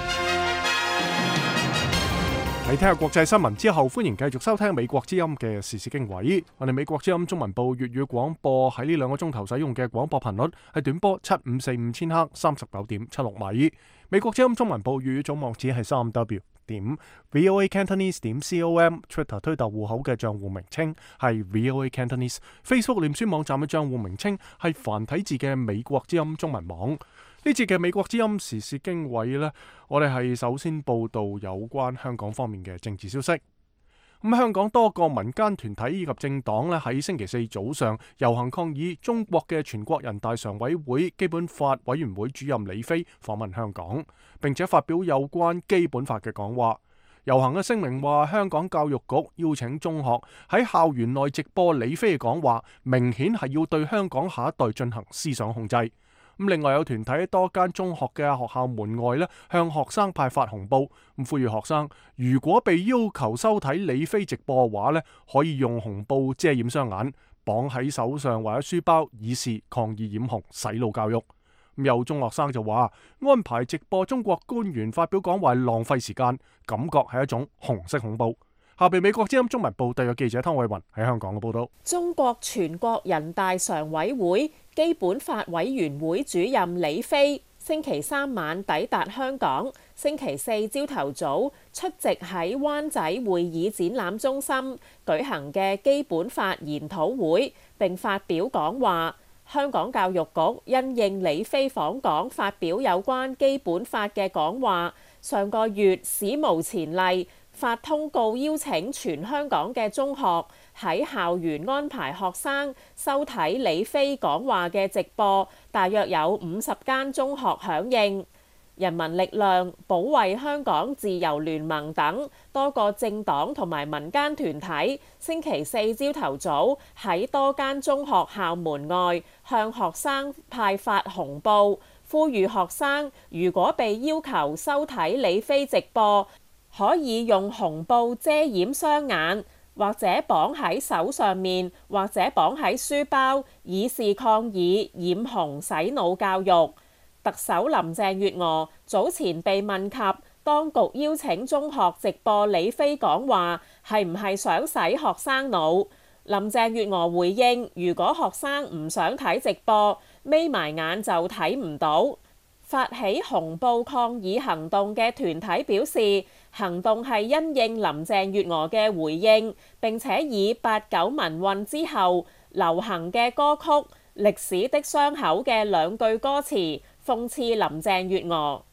喺聽下國際新聞之後，歡迎繼續收聽美國之音嘅時事經緯。我哋美國之音中文部粵語廣播喺呢兩個鐘頭使用嘅廣播頻率係短波七五四五千赫三十九點七六米。美國之音中文部粵語總網址係三 W 點 V O A Cantonese 點 C O M。Twitter 推特戶口嘅賬戶名稱係 V O A Cantonese。Facebook 臉書網站嘅賬戶名稱係繁體字嘅美國之音中文網。呢節嘅美國之音時事經緯呢，我哋係首先報道有關香港方面嘅政治消息。咁香港多個民間團體以及政黨呢，喺星期四早上遊行抗議中國嘅全國人大常委會基本法委員會主任李飛訪問香港，並且發表有關基本法嘅講話。遊行嘅聲明話，香港教育局邀請中學喺校園內直播李飛嘅講話，明顯係要對香港下一代進行思想控制。咁另外有團體喺多間中學嘅學校門外咧，向學生派發紅布，咁呼籲學生如果被要求收睇李飛直播嘅話咧，可以用紅布遮掩雙眼，綁喺手上或者書包，以示抗議染紅、洗腦教育。咁有中學生就話安排直播中國官員發表講話浪費時間，感覺係一種紅色恐怖。下邊美國之音中文部特約記者湯偉雲喺香港嘅報道。 中國全國人大常委會基本法委員會主任李飛星期三晚抵達香港，星期四朝頭早出席喺灣仔會議展覽中心舉行嘅基本法研討會，並發表講話。香港教育局因應李飛訪港發表有關基本法嘅講話，上個月史無前例發通告邀請全香港嘅中學喺校園安排學生收睇李飛講話嘅直播，大約有五十間中學響應。人民力量、保衛香港自由聯盟等多個政黨同埋民間團體星期四朝頭早喺多間中學校門外向學生派發紅布，呼籲學生如果被要求收睇李飛直播，可以用紅布遮掩雙眼，或者綁喺手上面，或者綁喺書包，以示抗議染紅洗腦教育。特首林鄭月娥早前被問及當局邀請中學直播李飛講話係唔係想洗學生腦，林鄭月娥回應：如果學生唔想睇直播，眯埋眼就睇唔到。發起紅布抗議行動嘅團體表示，行動係因應林鄭月娥嘅回應，並且以八九民運之後流行嘅歌曲《歷史的傷口》嘅兩句歌詞諷刺林鄭月娥。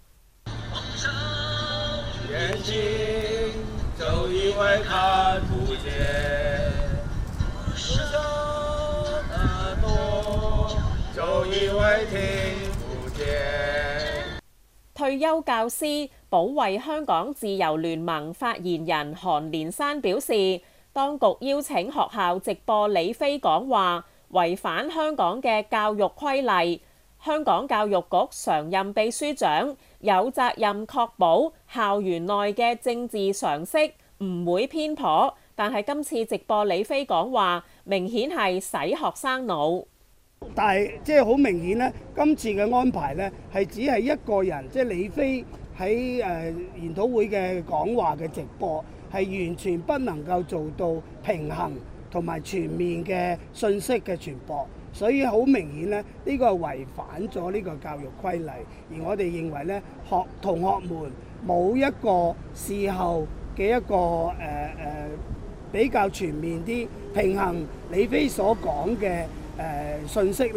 退休教師、保衛香港自由聯盟發言人韓連山表示，當局邀請學校直播李飛講話，違反香港嘅教育規例。香港教育局常任秘書長有責任確保校園內嘅政治常識唔會偏頗，但係今次直播李飛講話，明顯係洗學生腦。 但係即係好明顯咧，今次嘅安排咧係只係一個人，即係李飛喺誒研討會嘅講話嘅直播，係完全不能夠做到平衡同埋全面嘅信息嘅傳播，所以好明顯咧，呢個係違反咗呢個教育規例。而我哋認為咧，學同學們冇一個事後嘅一個誒誒比較全面啲平衡李飛所講嘅誒信息咧，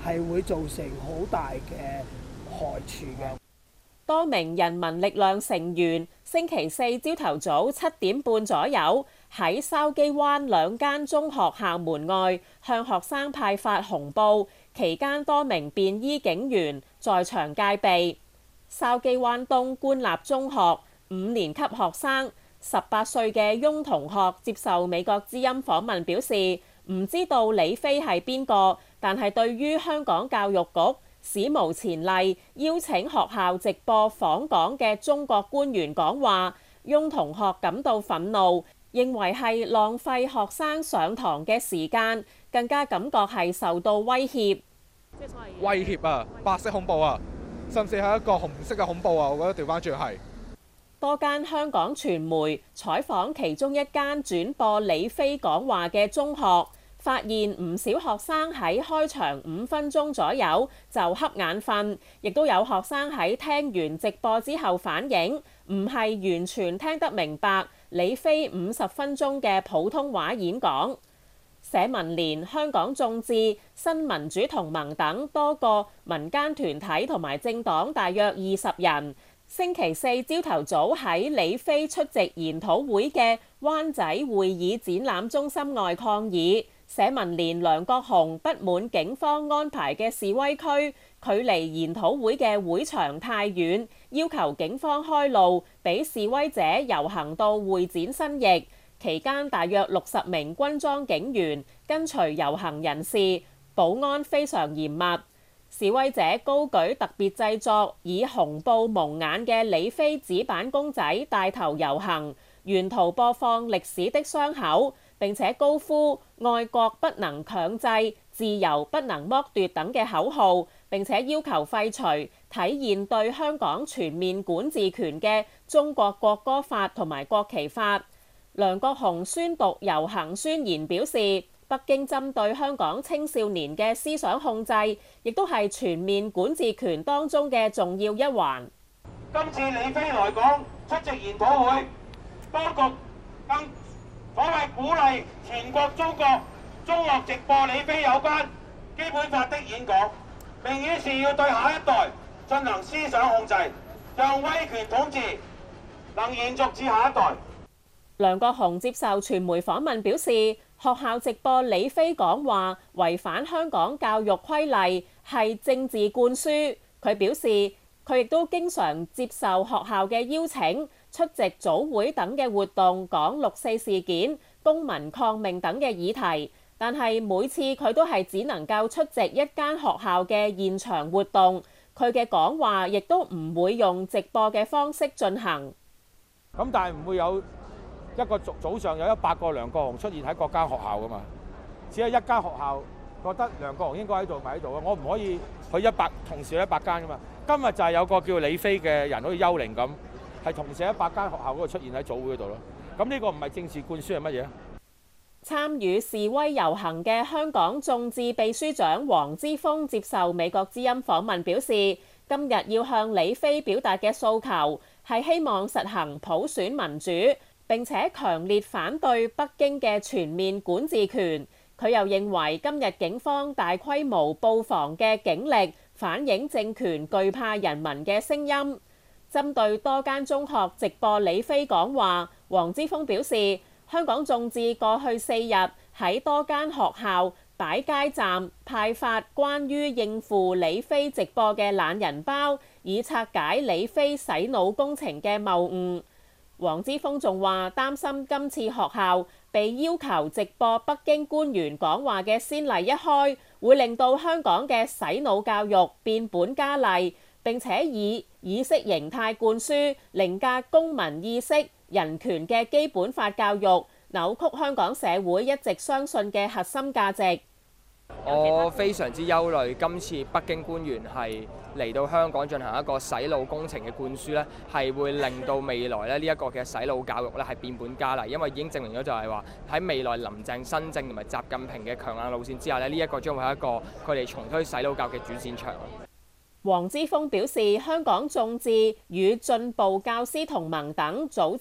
係會造成好大嘅害處嘅。 多名人民力量成員星期四朝頭早七點半左右喺筲箕灣兩間中學校門外向學生派發紅布，期間多名便衣警員在場戒備。筲箕灣東官立中學五年級學生十八歲嘅翁同學接受美國之音訪問表示，唔知道李飛係邊個，但係對於香港教育局史無前例邀請學校直播訪港嘅中國官員講話，翁同學感到憤怒，認為係浪費學生上堂嘅時間，更加感覺係受到威脅。 威脅啊！白色恐怖啊！甚至係一個紅色嘅恐怖啊！我覺得調翻轉係。 多間香港傳媒採訪其中一間轉播李飛講話嘅中學，發現唔少學生喺開場五分鐘左右就瞌眼瞓，亦都有學生喺聽完直播之後反映，唔係完全聽得明白李飛五十分鐘嘅普通話演講。社民連、香港眾志、新民主同盟等多個民間團體同埋政黨大約二十人，星期四朝頭早喺李飛出席研討會嘅灣仔會議展覽中心外抗議。社民連梁國雄不滿警方安排嘅示威區距離研討會嘅會場太遠，要求警方開路俾示威者遊行到會展新翼。期間大約六十名軍裝警員跟隨遊行人士，保安非常嚴密。示威者高舉特別製作以紅布蒙眼嘅李飛紙板公仔帶頭遊行，沿途播放歷史的傷口，並且高呼愛國不能強制、自由不能剝奪等嘅口號，並且要求廢除體現對香港全面管治權嘅中國國歌法同埋國旗法。梁國雄宣讀遊行宣言表示，北京針對香港青少年嘅思想控制，亦都係全面管治權當中嘅重要一環。 今次李飛來港出席研討會，當局更所謂鼓勵全國中國中學直播李飛有關基本法的演講，明顯是要對下一代進行思想控制，讓威權統治能延續至下一代。 梁國雄接受傳媒訪問表示，學校直播李飛講話違反香港教育規例，係政治灌輸。佢表示，佢亦都經常接受學校嘅邀請，出席早會等嘅活動，講六四事件、公民抗命等嘅議題。但係每次佢都係只能夠出席一間學校嘅現場活動，佢嘅講話亦都唔會用直播嘅方式進行。 咁但係唔會有一個早早上有一百個梁國雄出現喺各間學校噶嘛，只係一間學校覺得梁國雄應該喺度，咪喺度啊！我唔可以去一百同時去一百間噶嘛。今日就係有個叫李飛嘅人，好似幽靈咁，係同時一百間學校嗰度出現喺早會嗰度咯。咁呢個唔係政治灌輸係乜嘢？ 參與示威遊行嘅香港眾志秘書長黃之鋒接受美國之音訪問表示，今日要向李飛表達嘅訴求係希望實行普選民主，並且強烈反對北京嘅全面管治權。佢又認為今日警方大規模布防嘅警力反映政權懼怕人民嘅聲音。針對多間中學直播李飛講話，黃之鋒表示，香港眾志過去四日喺多間學校擺街站，派發關於應付李飛直播嘅懶人包，以拆解李飛洗腦工程嘅謬誤。黃之鋒仲話擔心今次學校被要求直播北京官員講話嘅先例一開，會令到香港嘅洗腦教育變本加厲，並且以意識形態灌輸凌駕公民意識、人權嘅基本法教育，扭曲香港社會一直相信嘅核心價值。 我非常之憂慮，今次北京官員係嚟到香港進行一個洗腦工程嘅灌輸呢，係會令到未來咧呢一個嘅洗腦教育咧係變本加厲，因為已經證明咗就係話喺未來林鄭新政同埋習近平嘅強硬路線之下咧，呢一個將會係一個佢哋重推洗腦教育嘅主戰場。黃之鋒表示，香港眾志與進步教師同盟等組織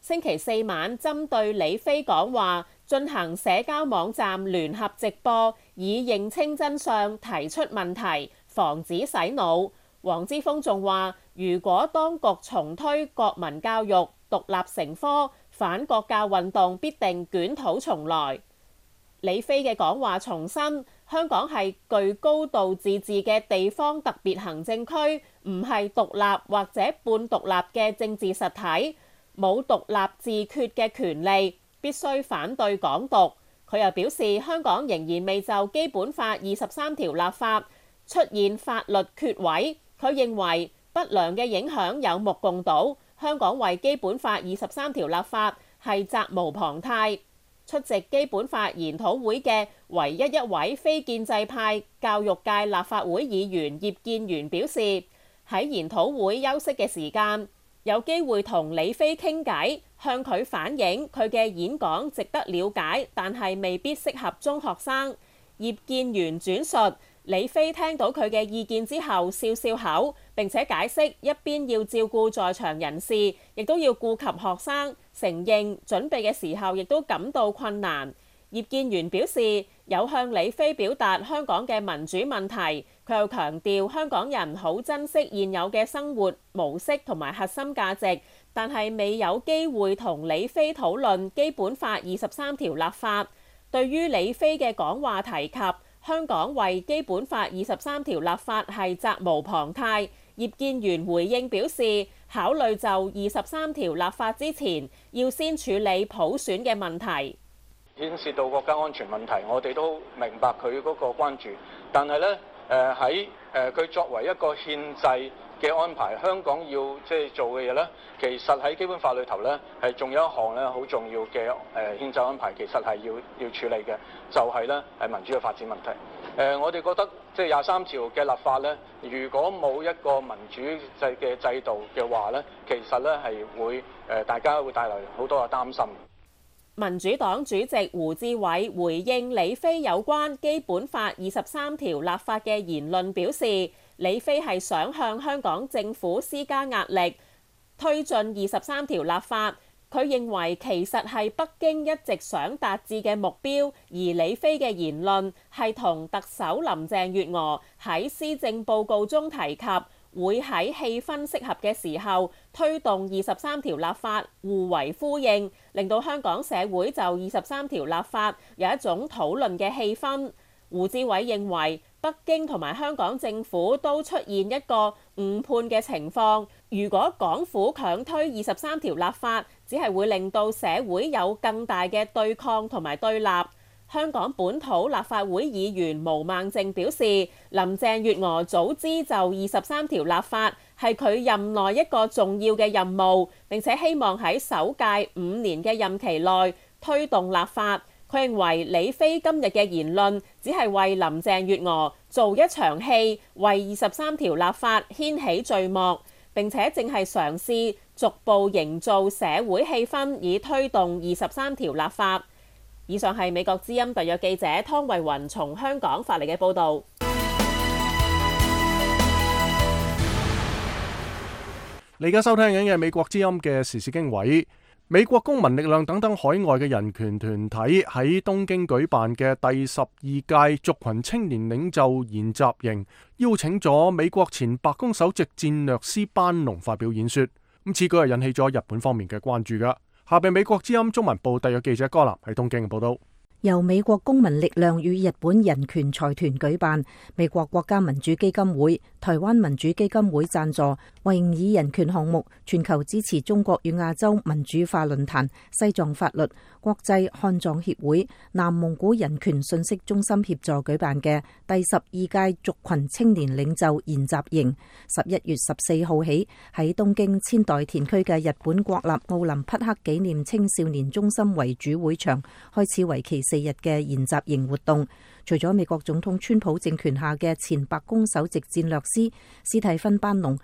星期四晚針對李飛講話進行社交網站聯合直播，以認清真相，提出問題，防止洗腦。黃之鋒仲話，如果當局重推國民教育獨立成科，反國教運動必定捲土重來。李飛嘅講話重申，香港係具高度自治嘅地方特別行政區，唔係獨立或者半獨立嘅政治實體，冇獨立自決嘅權利，必須反對港獨。佢又表示，香港仍然未就基本法二十三條立法，出現法律缺位。佢認為不良嘅影響有目共睹，香港為基本法二十三條立法係責無旁貸。出席基本法研討會嘅唯一一位非建制派教育界立法會議員葉建源表示，喺研討會休息嘅時間，有機會同李飛傾偈，向佢反映佢嘅演講值得了解，但係未必適合中學生。葉建源轉述，李飛聽到佢嘅意見之後笑笑口，並且解釋一邊要照顧在場人士，亦都要顧及學生，承認準備嘅時候亦都感到困難。葉建源表示有向李飛表達香港嘅民主問題，佢又強調香港人好珍惜現有嘅生活模式同埋核心價值，但係未有機會同李飛討論基本法二十三條立法。對於李飛嘅講話提及香港為基本法二十三條立法係責無旁貸，葉建源回應表示，考慮就二十三條立法之前，要先處理普選嘅問題。 牽涉到國家安全問題，我哋都明白佢嗰個關注，但係咧誒喺誒佢作為一個憲制嘅安排，香港要即係做嘅嘢咧，其實喺基本法裏頭咧係仲有一項咧好重要嘅誒憲制安排，其實係要要處理嘅，就係咧係民主嘅發展問題。誒、呃，我哋覺得即係廿三條嘅立法咧，如果冇一個民主制嘅制度嘅話咧，其實咧係會誒、呃、大家會帶來好多嘅擔心。 民主黨主席胡志偉回應李飛有關基本法二十三條立法嘅言論表示，李飛係想向香港政府施加壓力，推進二十三條立法。佢認為其實係北京一直想達至嘅目標，而李飛嘅言論係同特首林鄭月娥喺施政報告中提及會喺氣氛適合嘅時候推動二十三條立法互為呼應，令到香港社會就二十三條立法有一種討論嘅氣氛。胡志偉認為北京同埋香港政府都出現一個誤判嘅情況，如果港府強推二十三條立法，只係會令到社會有更大嘅對抗同埋對立。香港本土立法會議員毛孟靜表示，林鄭月娥早知就二十三條立法係佢任內一個重要嘅任務，並且希望喺首屆五年嘅任期內推動立法。佢認為李飛今日嘅言論只係為林鄭月娥做一場戲，為二十三條立法掀起序幕，並且正係嘗試逐步營造社會氣氛，以推動二十三條立法。以上係美國之音特約記者湯慧雲從香港發嚟嘅報導。 你而家收聽緊嘅美國之音嘅時事經緯。美國公民力量等等海外嘅人權團體喺東京舉辦嘅第十二屆族群青年領袖研習營，邀請咗美國前白宮首席戰略師班農發表演說。咁此舉係引起咗日本方面嘅關注噶。下邊美國之音中文部特約記者柯南喺東京嘅報道。 由美國公民力量與日本人權財團舉辦，美國國家民主基金會、台灣民主基金會贊助，維吾爾人權項目、全球支持中國與亞洲民主化論壇、西藏法律、國際漢藏協會、南蒙古人權信息中心協助舉辦嘅第十二屆族群青年領袖研習營，十一月十四號起喺東京千代田區嘅日本國立奧林匹克紀念青少年中心為主會場開始為期四日嘅研習營活動。除咗美國總統川普政權下嘅前白宮首席戰略師史蒂芬班農、澳大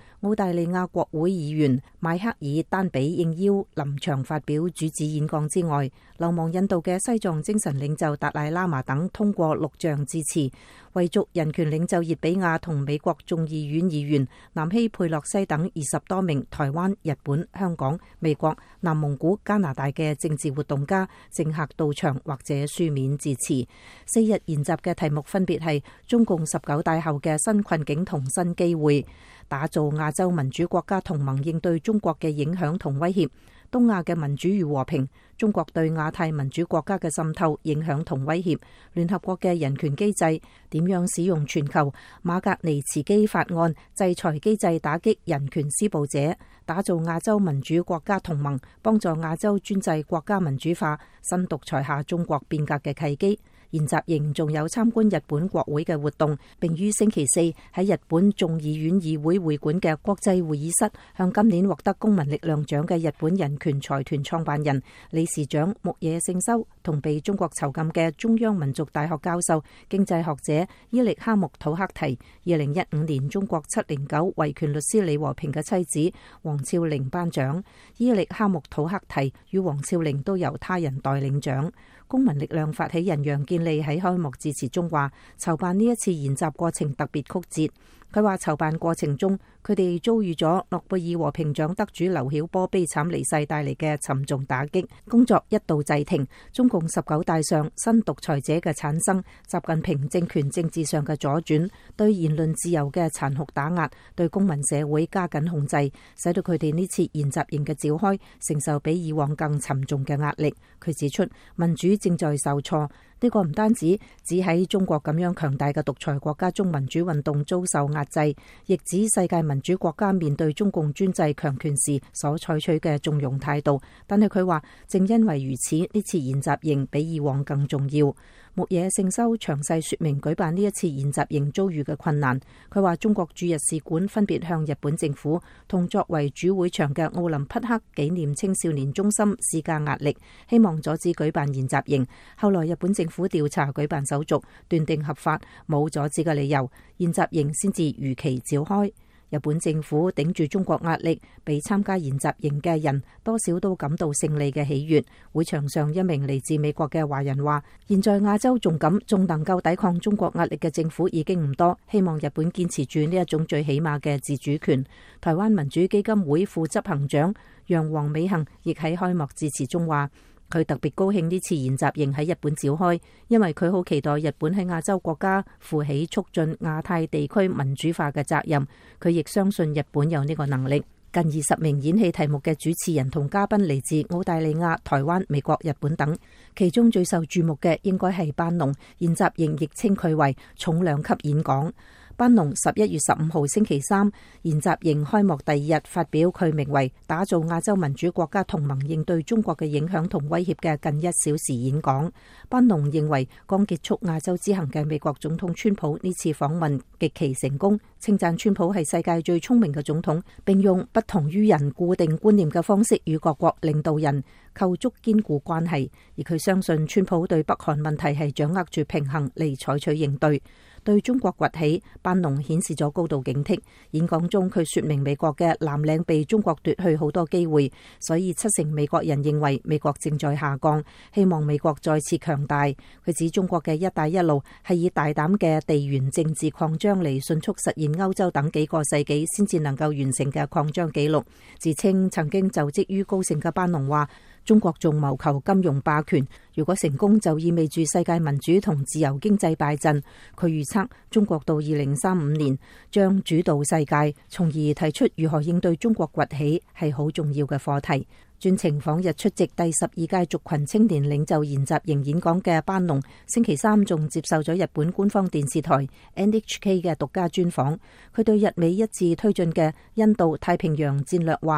大利亞國會議員邁克爾丹比應邀臨場發表主旨演講之外，流亡印度嘅西藏精神領袖達賴喇嘛等通過錄像致辭。維族人權領袖熱比亞同美國眾議院議員南希佩洛西等二十多名台灣、日本、香港、美國、南蒙古、加拿大嘅政治活動家、政客到場或者書面致辭。四日研習嘅題目分別係中共十九大後嘅新困境同新機會，打造亞洲民主國家同盟應對中國嘅影響同威脅，東亞嘅民主與和平，中國對亞太民主國家嘅滲透、影響同威脅，聯合國嘅人權機制，點樣使用全球馬格尼茨基法案制裁機制打擊人權施暴者，打造亞洲民主國家同盟，幫助亞洲專制國家民主化，新獨裁下中國變革嘅契機。研習營仲有參觀日本國會嘅活動，並於星期四喺日本眾議院議會會館嘅國際會議室，向今年獲得公民力量獎嘅日本人權財團創辦人、理事長木野聖修同被中國囚禁嘅中央民族大學教授、經濟學者伊力哈木土克提、二零一五年中國七零九維權律師李和平嘅妻子黃峭玲頒獎。伊力哈木土克提與黃峭玲都由他人代領獎。公民力量發起人楊建利喺開幕致辭中話，籌辦呢一次研習過程特別曲折。佢話籌辦過程中，佢哋遭遇咗諾貝爾和平獎得主劉曉波悲慘離世帶嚟嘅沉重打擊，工作一度滯停。中共十九大上新獨裁者嘅產生，習近平政權政治上嘅左轉，對言論自由嘅殘酷打壓，對公民社會加緊控制，使到佢哋呢次研習營嘅召開承受比以往更沉重嘅壓力。佢指出，民主正在受挫。呢個唔單止指喺中國咁樣強大嘅獨裁國家中民主運動遭受壓制，亦指世界民主國家面對中共專制強權時所採取嘅縱容態度。但係佢話，正因為如此，呢次研習營比以往更重要。木野聖修詳細說明舉辦呢一次研習營遭遇嘅困難。佢話中國駐日使館分別向日本政府同作為主會場嘅奧林匹克紀念青少年中心施加壓力，希望阻止舉辦研習營。後來日本政府調查舉辦手續，斷定合法，冇阻止嘅理由，研習營先至如期召開。日本政府頂住中國壓力，被參加研習營嘅人多少都感到勝利嘅喜悅。會場上一名嚟自美國嘅華人話，現在亞洲仲敢仲能夠抵抗中國壓力嘅政府已經唔多，希望日本堅持住呢一種最起碼嘅自主權。台灣民主基金會副執行長楊黃美杏亦喺開幕致辭中話，佢特別高興呢次研習營喺日本召開，因為佢好期待日本喺亞洲國家負起促進亞太地區民主化嘅責任。佢亦相信日本有呢個能力。近二十名演戲題目嘅主持人同嘉賓嚟自澳大利亞、台灣、美國、日本等，其中最受注目嘅應該係班農。研習營亦稱佢為重量級演講。班農十一月十五號星期三研習營開幕第二日發表佢名為打造亞洲民主國家同盟應對中國嘅影響同威脅嘅近一小時演講。班農認為剛結束亞洲之行嘅美國總統川普呢次訪問極其成功，稱讚川普係世界最聰明嘅總統，並用不同於人固定觀念嘅方式與各國領導人構築堅固關係。而佢相信川普對北韓問題係掌握住平衡嚟採取應對。對中國崛起，班農顯示咗高度警惕。演講中，佢說明美國嘅藍領被中國奪去好多機會，所以七成美國人認為美國正在下降，希望美國再次強大。佢指中國嘅一帶一路係以大膽嘅地緣政治擴張嚟迅速實現歐洲等幾個世紀先至能夠完成嘅擴張紀錄。自稱曾經就職於高盛嘅班農話，中國仲謀求金融霸權，如果成功就意味住世界民主同自由經濟敗陣。佢預測中國到二零三五年將主導世界，從而提出如何應對中國崛起係好重要嘅課題。專程訪日出席第十二屆族群青年領袖研習營演講嘅班農，星期三仲接受咗日本官方電視台 N H K 嘅獨家專訪。佢對日美一致推進嘅印度太平洋戰略話，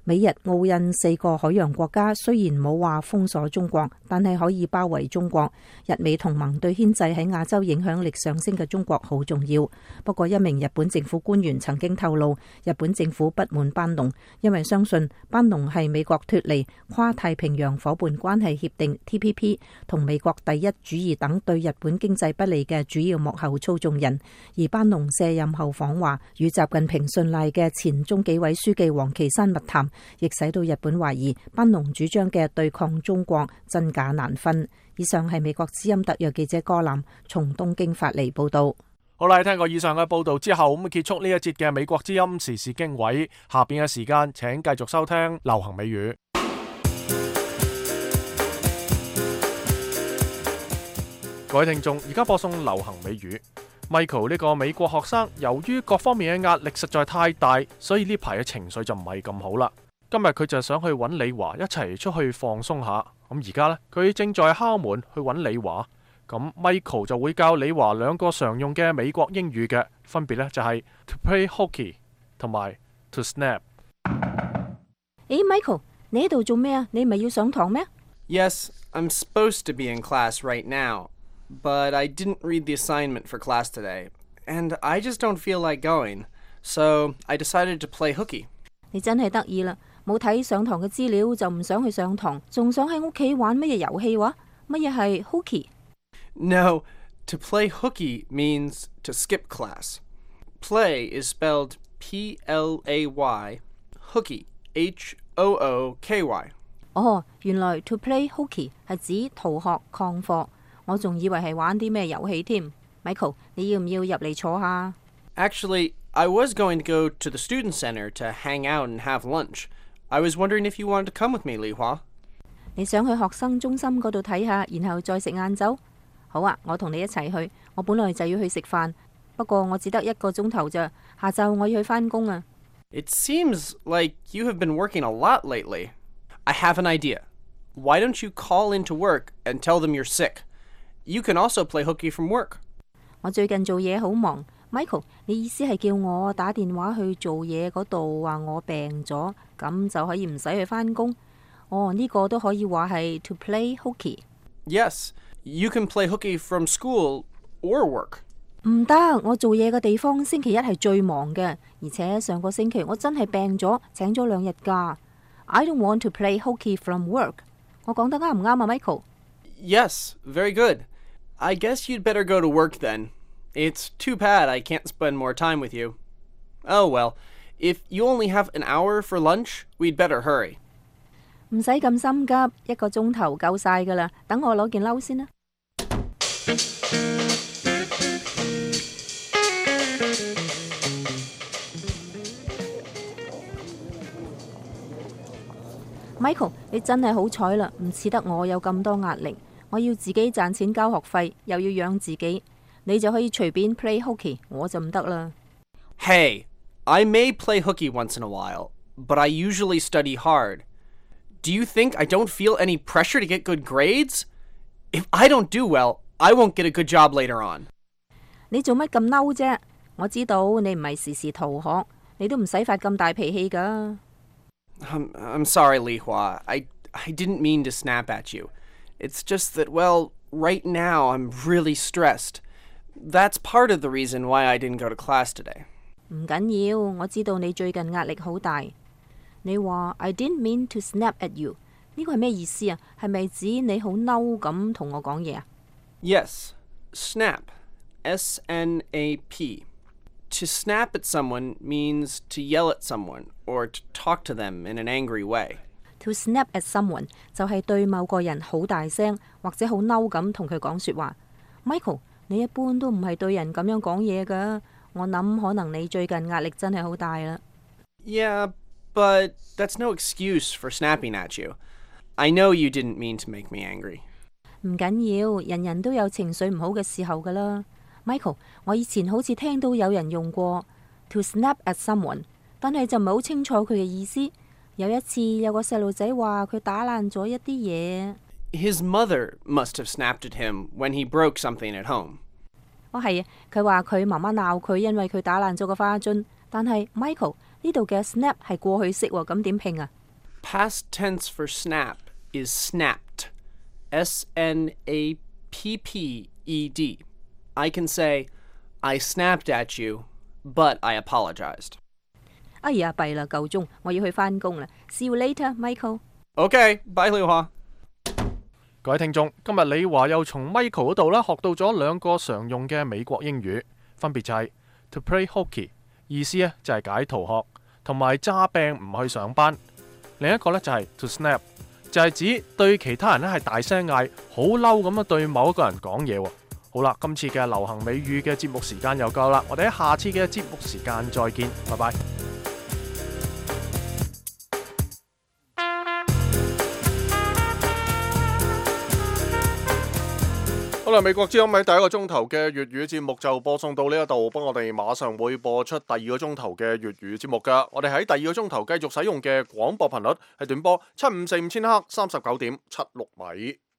美日澳印四個海洋國家雖然冇話封鎖中國，但係可以包圍中國。日美同盟對牽制喺亞洲影響力上升嘅中國好重要。不過一名日本政府官員曾經透露，日本政府不滿班農，因為相信班農係美國脫離跨太平洋夥伴關係協定 T P P 同美國第一主義等對日本經濟不利嘅主要幕後操縱人。而班農卸任後訪華，與習近平信賴嘅前中紀委書記王岐山密談，亦使到日本懷疑班農主張嘅對抗中國真假難分。以上係美國之音特約記者柯南從東京發嚟報道。 好啦，聽過以上嘅報道之後，咁結束呢一節嘅美國之音時事經緯。下邊嘅時間，請繼續收聽流行美語。各位聽眾，而家播送流行美語。Michael 呢個美國學生，由於各方面嘅壓力實在太大，所以呢排嘅情緒就唔係咁好啦。今日佢就想去揾李華一齊出去放鬆下。咁而家呢，佢正在敲門去揾李華。咁 Michael 就會教李華兩個常用嘅美國英語嘅，分別呢就係 to play hooky 同埋 to snap。 誒 ，Michael， 你喺度做咩啊？你唔係要上堂咩？ Yes, I'm supposed to be in class right now, but I didn't read the assignment for class today, and I just don't feel like going, so I decided to play hooky. 你真係得意啦！冇睇上堂嘅資料就唔想去上堂，仲想喺屋企玩乜嘢遊戲話？乜嘢係 hooky？ No, to play hooky means to skip class. Play is spelled P L A Y, hooky, H O O K Y. 哦，原來 to play hooky 係指逃學曠課，我仲以為係玩啲咩遊戲添。Michael， 你要唔要入嚟坐下？ Actually, I was going to go to the student center to hang out and have lunch. I was wondering if you wanted to come with me, Li Hua. 你想去學生中心嗰度睇下，然後再食晏晝？好啊，我同你一齊去。我本來就要去食飯，不過我只得一個鐘頭咋，下晝我要去返工啊。 It seems like you have been working a lot lately. I have an idea. Why don't you call into work and tell them you're sick? You can also play hooky from work. 我最近做嘢好忙。Michael， 你意思係叫我打電話去做嘢嗰度話我病咗，咁就可以唔使去返工？哦，呢個都可以話係 to play hooky。 Yes, you can play hooky from school or work. 唔得，我做嘢嘅地方星期一係最忙嘅，而且上個星期我真係病咗，請咗兩日假。I don't want to play hooky from work。 我講得啱唔啱啊 Michael？ Yes, very good. I guess you'd better go to work then. It's too bad I can't spend more time with you. Oh well, if you only have an hour for lunch, we'd better hurry. 唔使咁心急，一個鐘頭夠晒噶啦。等我攞件褸先啦。Michael， 你真係好彩啦，唔似得我有咁多壓力。我要自己賺錢交學費，又要養自己。你就可以隨便 play hooky， 我就唔得啦。 Hey, I may play hooky once in a while, but I usually study hard. Do you think I don't feel any pressure to get good grades? If I don't do well, I won't get a good job later on. 你做乜咁嬲啫？我知道你唔係時時逃學，你都唔使發咁大脾氣㗎。 I'm, I'm sorry, Li Hua. I, I didn't mean to snap at you. It's just that, well, right now I'm really stressed. That's part of the reason why I didn't go to class today. 唔緊要，我知道你最近壓力好大。你話 I didn't mean to snap at you， 呢個係咩意思啊？係咪指你好嬲咁同我講嘢啊？ Yes, snap, S N A P. To snap at someone means to yell at someone or to talk to them in an angry way. To snap at someone 就係對某個人好大聲或者好嬲咁同佢講說話。Michael，你一般都唔係對人咁樣講嘢㗎，我諗可能你最近壓力真係好大啦。 Yeah, but that's no excuse for snapping at you. I know you didn't mean to make me angry. 唔緊要，人人都有情緒唔好嘅時候㗎啦。Michael， 我以前好似聽到有人用過 to snap at someone， 但係就唔係好清楚佢嘅意思。有一次有個細路仔話佢打爛咗一啲嘢。 His mother must have snapped at him when he broke something at home. 哦係啊，佢話佢媽媽鬧佢，因為佢打爛咗個花樽。但係 Michael， 呢度嘅 snap 係過去式喎，咁點拼啊？ Past tense for snap is snapped. S N A P P E D. I can say, I snapped at you, but I apologized. 哎呀，弊啦，夠鐘，我要去返工啦。See you later, Michael. OK, bye 李華。 各位聽眾，今日李華又從 Michael 嗰度咧學到咗兩個常用嘅美國英語，分別就係 to play hooky， 意思咧就係解逃學，同埋揸病唔去上班。另一個咧就係 to snap， 就係指對其他人咧係大聲嗌，好嬲咁樣對某一個人講嘢。好啦，今次嘅流行美語嘅節目時間又夠啦，我哋喺下次嘅節目時間再見，拜拜。好啦，美國之音喺第一個鐘頭嘅粵語節目就播送到呢一度，不過我哋馬上會播出第二個鐘頭嘅粵語節目噶。我哋喺第二個鐘頭繼續使用嘅廣播頻率係短波七五四五千赫三十九點七六米。